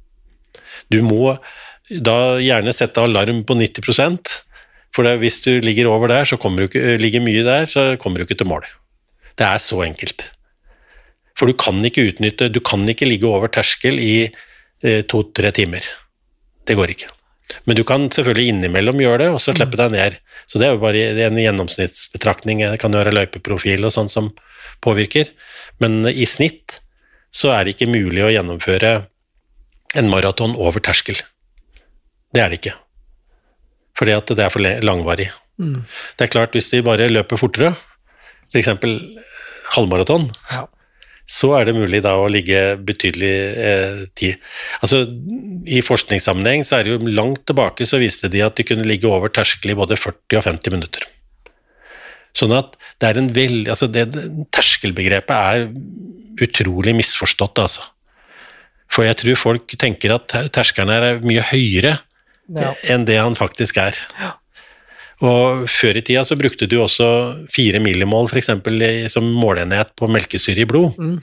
H: Du må da gjerne sette alarm på nitti prosent, for det, hvis du ligger over der, så kommer du ikke, ligger mye der, så kommer du ikke til mål. Det er så enkelt. For du kan ikke utnytte, du kan ikke ligge over terskel i eh, to-tre timer. Det går ikke. Men du kan selvfølgelig innimellom gjøre det, og så slippe deg ned. Så det er jo bare en gjennomsnittsbetraktning, det kan jo være løypeprofil og sånn som påvirker. Men i snitt så er det ikke mulig å gjennomføre en maraton over terskel. Det er det ikke. Fordi at det er for langvarig. Mm. Det er klart, hvis de bare løper fortere, for eksempel halvmaraton, ja. Så er det mulig da å ligge betydelig eh, tid. Altså, i forskningssammenheng så er det jo langt tilbake så viste de at de kunne ligge over terskel i både førti og femti minutter. Sånn at det er en veldig, altså det terskelbegrepet er utrolig misforstått, altså. For jeg tror folk tenker at terskelen er mye høyere ja. Enn det han faktisk er. Ja. Og før i tida så brukte du også fire millimol for eksempel som målenhet på melkesyre i blod. Mm.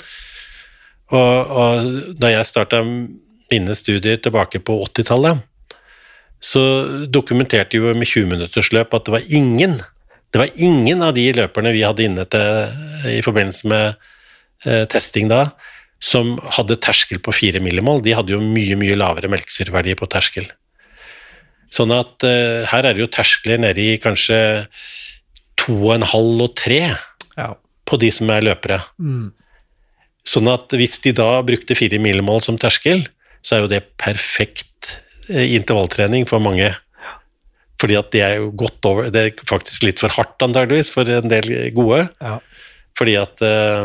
H: Og, og da jeg startet mine studier tilbake på åttitallet, så dokumenterte jo med tjue minutters løp at det var ingen, det var ingen av de løperne vi hadde inne til, i forbindelse med eh, testing da, som hadde terskel på fire millimol. De hadde jo mye, mye lavere melkesyreverdi på terskel. Sånn at uh, her er det jo terskler nede i kanskje to og en halv og tre ja. På de som er løpere. Mm. Sånn at hvis de da brukte fire millimol som terskel, så er jo det perfekt uh, intervalltrening for mange. Fordi at det er jo godt over, det er faktisk litt for hardt antageligvis for en del gode. Ja. Fordi at uh,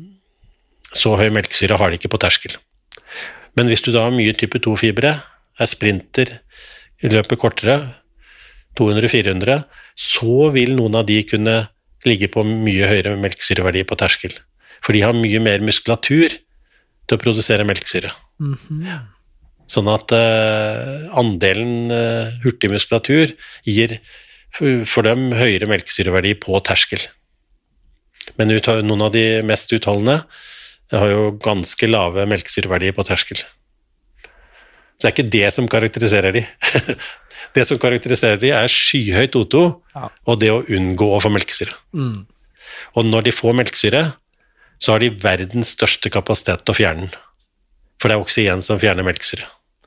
H: så høy melkesyre har de ikke på terskel. Men hvis du da har mye type to-fibre, er sprinter, løper kortere, to hundre til fire hundre, så vil noen av de kunne ligge på mye høyere melkesyreverdi på terskel. For de har mye mer muskulatur til å produsere melkesyre. Mm-hmm. Sånn at uh, andelen uh, hurtigmuskulatur gir for, for dem høyere melkesyreverdi på terskel. Men ut, noen av de mest utholdende har jo ganske lave melkesyreverdi på terskel. Så det er ikke det som karakteriserer de. Det som karakteriserer de er skyhøyt O to, ja. Og det å unngå å få melkesyre. Mm. Og når de får melkesyre, så har de verdens største kapasitet til å fjerne den. For det er oksygen som fjerner melkesyre.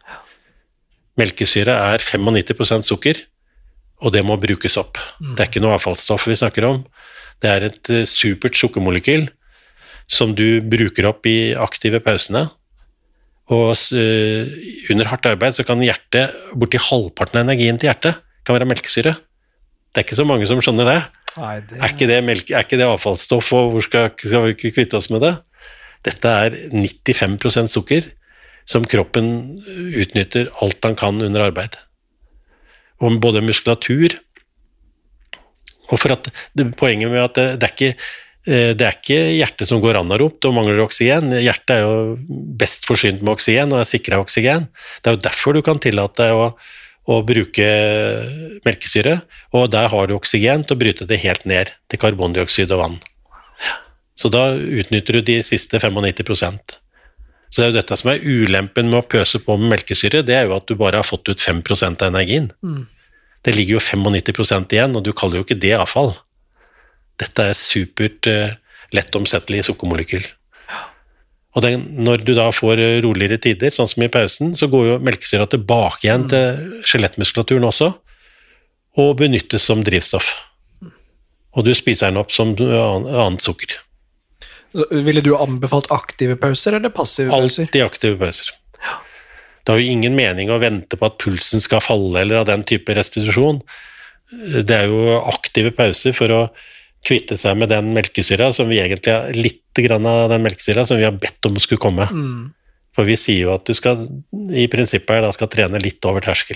H: Melkesyre er nittifem prosent sukker, og det må brukes opp. Mm. Det er ikke noe avfallsstoff vi snakker om. Det er et supert sukkermolekyl som du bruker opp i aktive pausene. Og uh, under hardt arbeid så kan hjertet, borti halvparten av energien til hjertet, kan være melkesyre. Det er ikke så mange som skjønner det. Nei, det... Er, ikke det melke, er ikke det avfallsstoff, og hvor skal, skal vi ikke kvitte oss med det? Dette er nittifem prosent sukker som kroppen utnytter alt han kan under arbeid. Og både muskulatur, og for at det, poenget med at det, det er ikke Det er ikke hjertet som går anaropt og mangler oksygen. Hjertet er jo best forsynt med oksygen og er sikret oksygen. Det er jo derfor du kan tillate deg å, å bruke melkesyre, og der har du oksygen til å bryte det helt ned til karbondioksid og vann. Så da utnytter du de siste nittifem prosent. Så det er jo dette som er ulempen med å pøse på med melkesyre, det er jo at du bare har fått ut fem prosent av energien. Mm. Det ligger jo nittifem prosent igjen, og du kaller jo ikke det avfall. Dette er supert uh, lett omsettelig sukkermolekyl. Og den, når du da får roligere tider, sånn som i pausen, så går jo melkesyra tilbake igjen mm. til skjelettmuskulaturen også, og benyttes som drivstoff. Og du spiser den opp som annet sukker.
G: Ville du anbefalt aktive pauser eller passive pauser?
H: Alltid aktive pauser. Ja. Det har jo ingen mening å vente på at pulsen skal falle eller av den type restitusjon. Det er jo aktive pauser for å kvitte seg med den melkesyra som vi egentlig har, litt grann av den melkesyra som vi har bedt om skulle komme. Mm. For vi sier jo at du skal, i prinsippet da skal trene litt over terskel.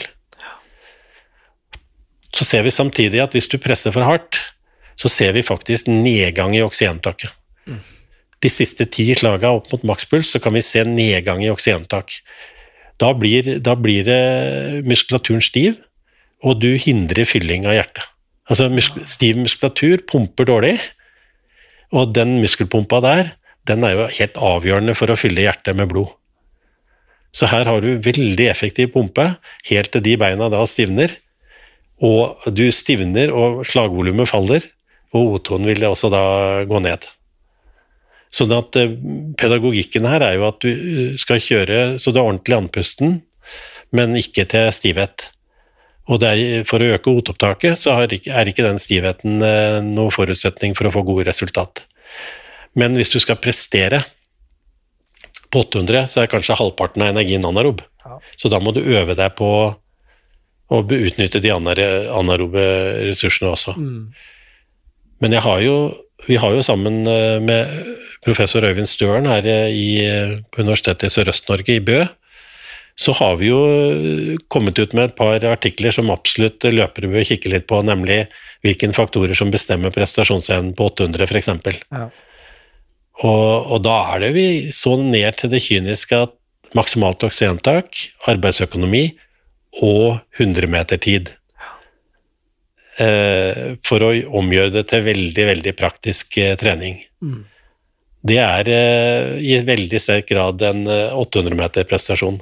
H: Så ser vi samtidig at hvis du presser for hardt, så ser vi faktisk nedgang i oksygenopptaket. Mm. De siste ti slagene opp mot makspuls, så kan vi se nedgang i oksygenopptak. Da blir, da blir det muskulaturen stiv, og du hindrer fylling av hjertet. Altså musk- stiv muskulatur pumper dårlig, og den muskelpumpa der, den er jo helt avgjørende for å fylle hjertet med blod. Så her har du veldig effektiv pumpe, helt til de beina da stivner, og du stivner og slagvolumet faller, og O to-en vil også da gå ned. Sånn at pedagogikken her er jo at du skal kjøre så du er ordentlig andpusten, men ikke til stivhet. Og det er, for å øke O to-opptaket så er ikke den stivheten noen forutsetning for å få god resultat. Men hvis du skal prestere på åtte hundre, så er kanskje halvparten av energien anaerob. Ja. Så da må du øve deg på å utnytte de anaerobe ressursene også. Mm. Men jeg har jo, vi har jo sammen med professor Øyvind Støren her i, på Universitetet i Sørøst-Norge i Bø, så har vi jo kommet ut med et par artikler som absolutt løpere bør kikke litt på, nemlig hvilke faktorer som bestemmer prestasjonsevnen på åtte hundre for eksempel. Ja. Og, og da er det vi så ned til det kyniske at maksimalt oksygenopptak, arbeidsøkonomi og hundre meter tid. Eh, for å omgjøre det til veldig, veldig praktisk eh, trening. Mm. Det er eh, i veldig sterk grad en eh, åtte hundre meter prestasjon.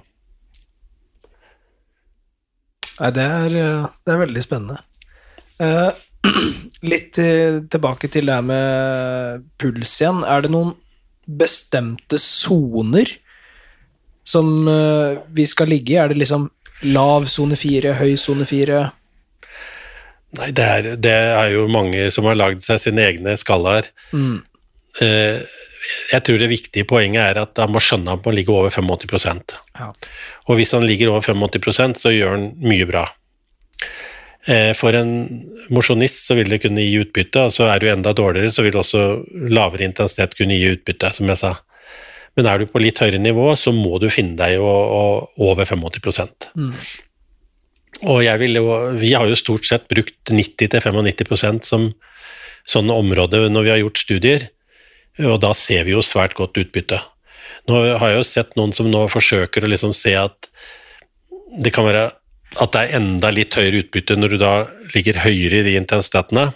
G: Nei, det er, det er veldig spennende. Uh, litt til, tilbake til det her med puls igjen. Er det noen bestemte zoner som uh, vi skal ligge i? Er det liksom lav zone fire, høy zone fire?
H: Nei, det er, det er jo mange som har laget seg sine egne skalaer. Mm. Uh, jeg tror det viktige poenget er at han må skjønne at han må ligge over femogåtti prosent. Ja. Og hvis han ligger over femogåtti prosent, så gjør han mye bra. For en mosjonist så vil det kunne gi utbytte, og så er du enda dårligere, så vil også lavere intensitet kunne gi utbytte, som jeg sa. Men er du på litt høyere nivå, så må du finne deg over femogåtti prosent. Mm. Og jeg vil jo, vi har jo stort sett brukt nitti til femognitti prosent som sånne områder når vi har gjort studier, og da ser vi jo svært godt utbytte. Nå har jeg jo sett noen som nå forsøker å liksom se at det kan være at det er enda litt høyere utbytte når du da ligger høyere i de intensitetene.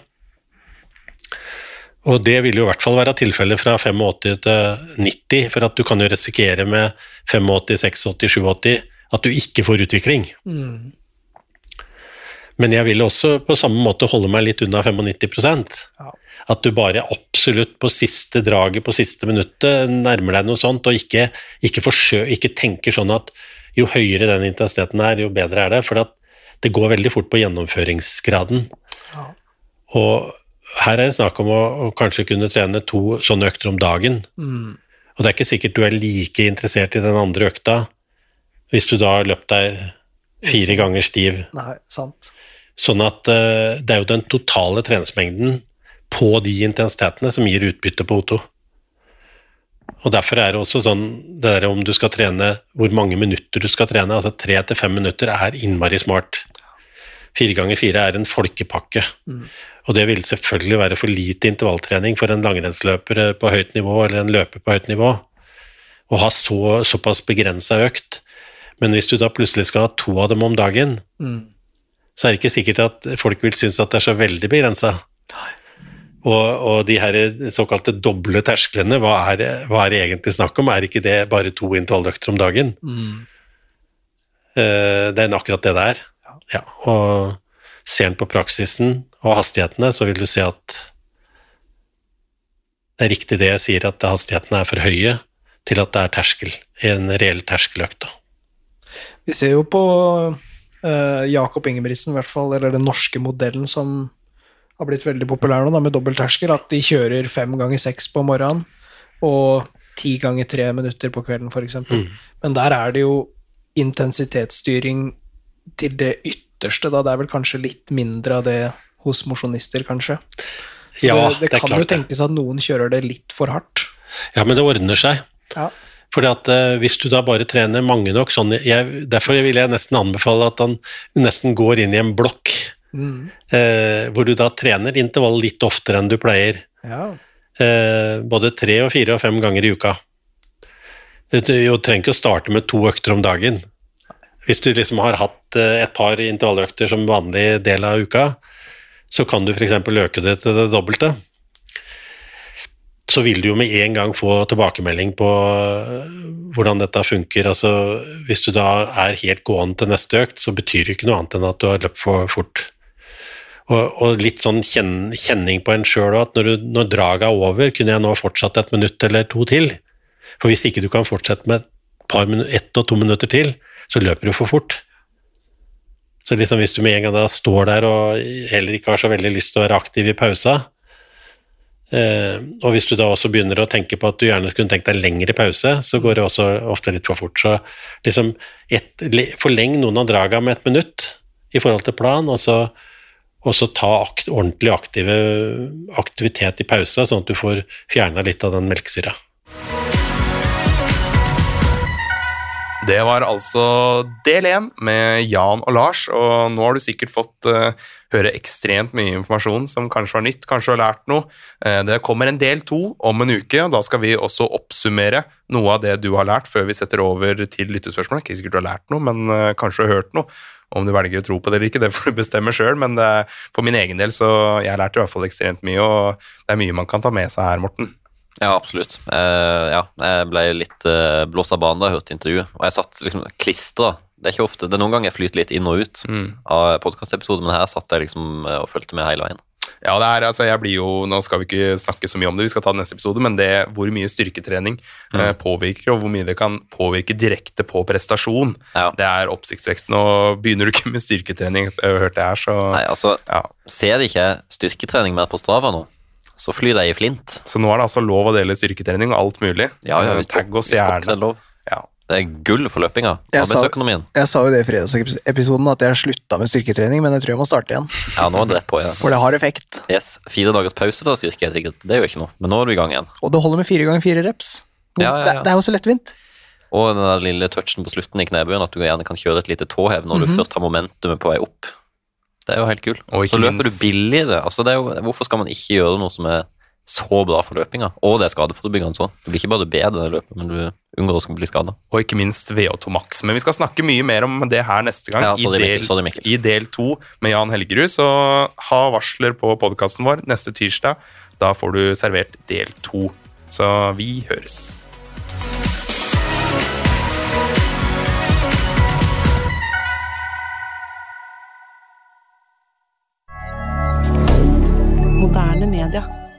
H: Og det vil jo i hvert fall være tilfellet fra femogåtti til nitti, for at du kan jo risikere med femogåtti, seksogåtti, sjuogåtti at du ikke får utvikling. Mm. Men jeg vil også på samme måte holde meg litt unna femognitti prosent. Ja. At du bare absolutt på siste draget, på siste minuttet nærmer deg noe sånt, og ikke, ikke, forsø, ikke tenker sånn at jo høyere den intensiteten er, jo bedre er det, for at det går veldig fort på gjennomføringsgraden. Ja. Og her er det snakk om å, å kanskje kunne trene to sånne økter om dagen. Mm. Og det er ikke sikkert du er like interessert i den andre økta, hvis du da har løpt deg fire ganger stiv.
G: Nei, sant.
H: Sånn at uh, det er jo den totale treningsmengden på de intensitetene som gir utbytte på O to. Og derfor er det også sånn, det der om du skal trene, hvor mange minutter du skal trene, altså tre til fem minutter er innmari smart. Fire ganger fire er en folkepakke. Mm. Og det vil selvfølgelig være for lite intervalltrening for en langrennsløper på høyt nivå, eller en løper på høyt nivå, å ha så, såpass begrenset økt. Men hvis du da plutselig skal ha to av dem om dagen, mm. så er det ikke sikkert at folk vil synes at det er så veldig begrenset. Og, og de her såkalte doble tersklene, hva er, hva er det egentlig snakk om? Er ikke det bare to intervalløkter om dagen? Mm. Det er akkurat det det er. Ja, og ser den på praksisen og hastighetene, så vil du se at det er riktig det jeg sier, at hastighetene er for høye til at det er terskel, en reell terskeløkt.
G: Vi ser jo på uh, Jakob Ingebrigtsen i hvert fall, eller den norske modellen som har blitt veldig populær nå da, med dobbelt terskel, at de kjører fem ganger seks på morgenen, og ti ganger tre minutter på kvelden for eksempel. Mm. Men der er det jo intensitetsstyring til det ytterste, da det er vel kanskje litt mindre av det hos mosjonister kanskje. Så
H: ja,
G: det, det, det kan jo tenkes at noen kjører det litt for hardt.
H: Ja, men det ordner seg.
G: Ja.
H: Fordi at uh, hvis du da bare trener mange nok sånn, jeg, derfor vil jeg nesten anbefale at han nesten går inn i en blokk, mm. uh, hvor du da trener intervall litt oftere enn du pleier.
G: Ja.
H: Uh, både tre og fire og fem ganger i uka. Du, du trenger ikke å starte med to økter om dagen. Hvis du liksom har hatt uh, et par intervalløkter som vanlig del av uka, så kan du for eksempel øke det til det dobbelte. Så vil du jo med en gang få tilbakemelding på hvordan dette funker. Altså, hvis du da er helt gående til neste økt, så betyr det ikke noe annet enn at du har løpt for fort. Og, og litt sånn kjenn, kjenning på en selv, at når, du, når draget er over, kunne jeg nå fortsatt et minutt eller to til. For hvis ikke du kan fortsette med et par minutter, ett og to minutter til, så løper du for fort. Så liksom hvis du med en gang da står der og heller ikke har så veldig lyst til å være aktiv i pausa, Eh, og hvis du da også begynner å tenke på at du gjerne kunne tenkt deg lengre pause, så går det også ofte litt for fort. Så liksom et, forleng noen av draga med et minutt i forhold til plan, og så, og så ta akt, ordentlig aktive, aktivitet i pausa, sånn at du får fjernet litt av den melkesyra.
E: Det var altså del én med Jan og Lars, og nå har du sikkert fått uh, høre ekstremt mye informasjon som kanskje var nytt, kanskje har lært noe. Uh, det kommer en del to om en uke, og da skal vi også oppsummere noe av det du har lært før vi setter over til lyttespørsmål. Ikke sikkert du har lært noe, men uh, kanskje du har hørt noe. Om du velger å tro på det eller ikke, det får du bestemme selv, men det, for min egen del så jeg lærte i hvert fall ekstremt mye, og det er mye man kan ta med seg her, Morten.
F: Ja, absolutt. Eh, ja, jeg ble litt eh, blåst av banen da jeg hørte intervjuet, og jeg satt liksom klistret. Det er ikke ofte, det er noen ganger jeg flyter litt inn og ut mm. av podcastepisoder, men her satt jeg liksom og følte med hele veien.
E: Ja, det er, altså, jeg blir jo, nå skal vi ikke snakke så mye om det, vi skal ta neste episode, men det hvor mye styrketrening mm. eh, påvirker, og hvor mye det kan påvirke direkte på prestasjon, ja. Det er oppsiktsveksten, og begynner du ikke med styrketrening, jeg har hørt det her, så...
F: Nei, altså, ja. Ser de ikke styrketrening mer på Strava nå? Så flyr de i flint.
E: Så nå er det altså lov å dele styrketrening og alt mulig.
F: Ja, ja, vi
E: tagg oss gjerne.
F: Det er lov.
E: Ja.
F: Det er gull for løpinga. Arbeidsøkonomien.
G: Jeg sa jo det i fredagsepisoden at jeg slutta med styrketrening, men jeg tror jeg må starte igjen.
F: Ja, nå er det rett på, ja.
G: For det har effekt.
F: Yes, fire dagers pause da, styrke er sikkert. Det gjør ikke noe, men nå er du i gang igjen.
G: Og det holder med fire ganger fire reps.
F: Ja, ja, ja.
G: Det, det er jo så lettvint.
F: Og den der lille touchen på slutten i knebøyen, at du gjerne kan kjøre et lite tåhev når mm-hmm. du først har momentumet på vei opp. Det er jo helt kul. Så løper minst... du billigere. Altså, det er jo, hvorfor skal man ikke gjøre noe som er så bra for løpinga, og det er skadeforebyggende så. Det blir ikke bare bedre i løpet, men du unngår å bli skadet.
E: Og ikke minst V O to Max. Men vi skal snakke mye mer om det her neste gang, ja, sorry, i, del, Mikkel, sorry, i del to med Jan Helgerud, så ha varsler på podcasten vår neste tirsdag. Da får du servert del to. Så vi høres.
I: Moderne media.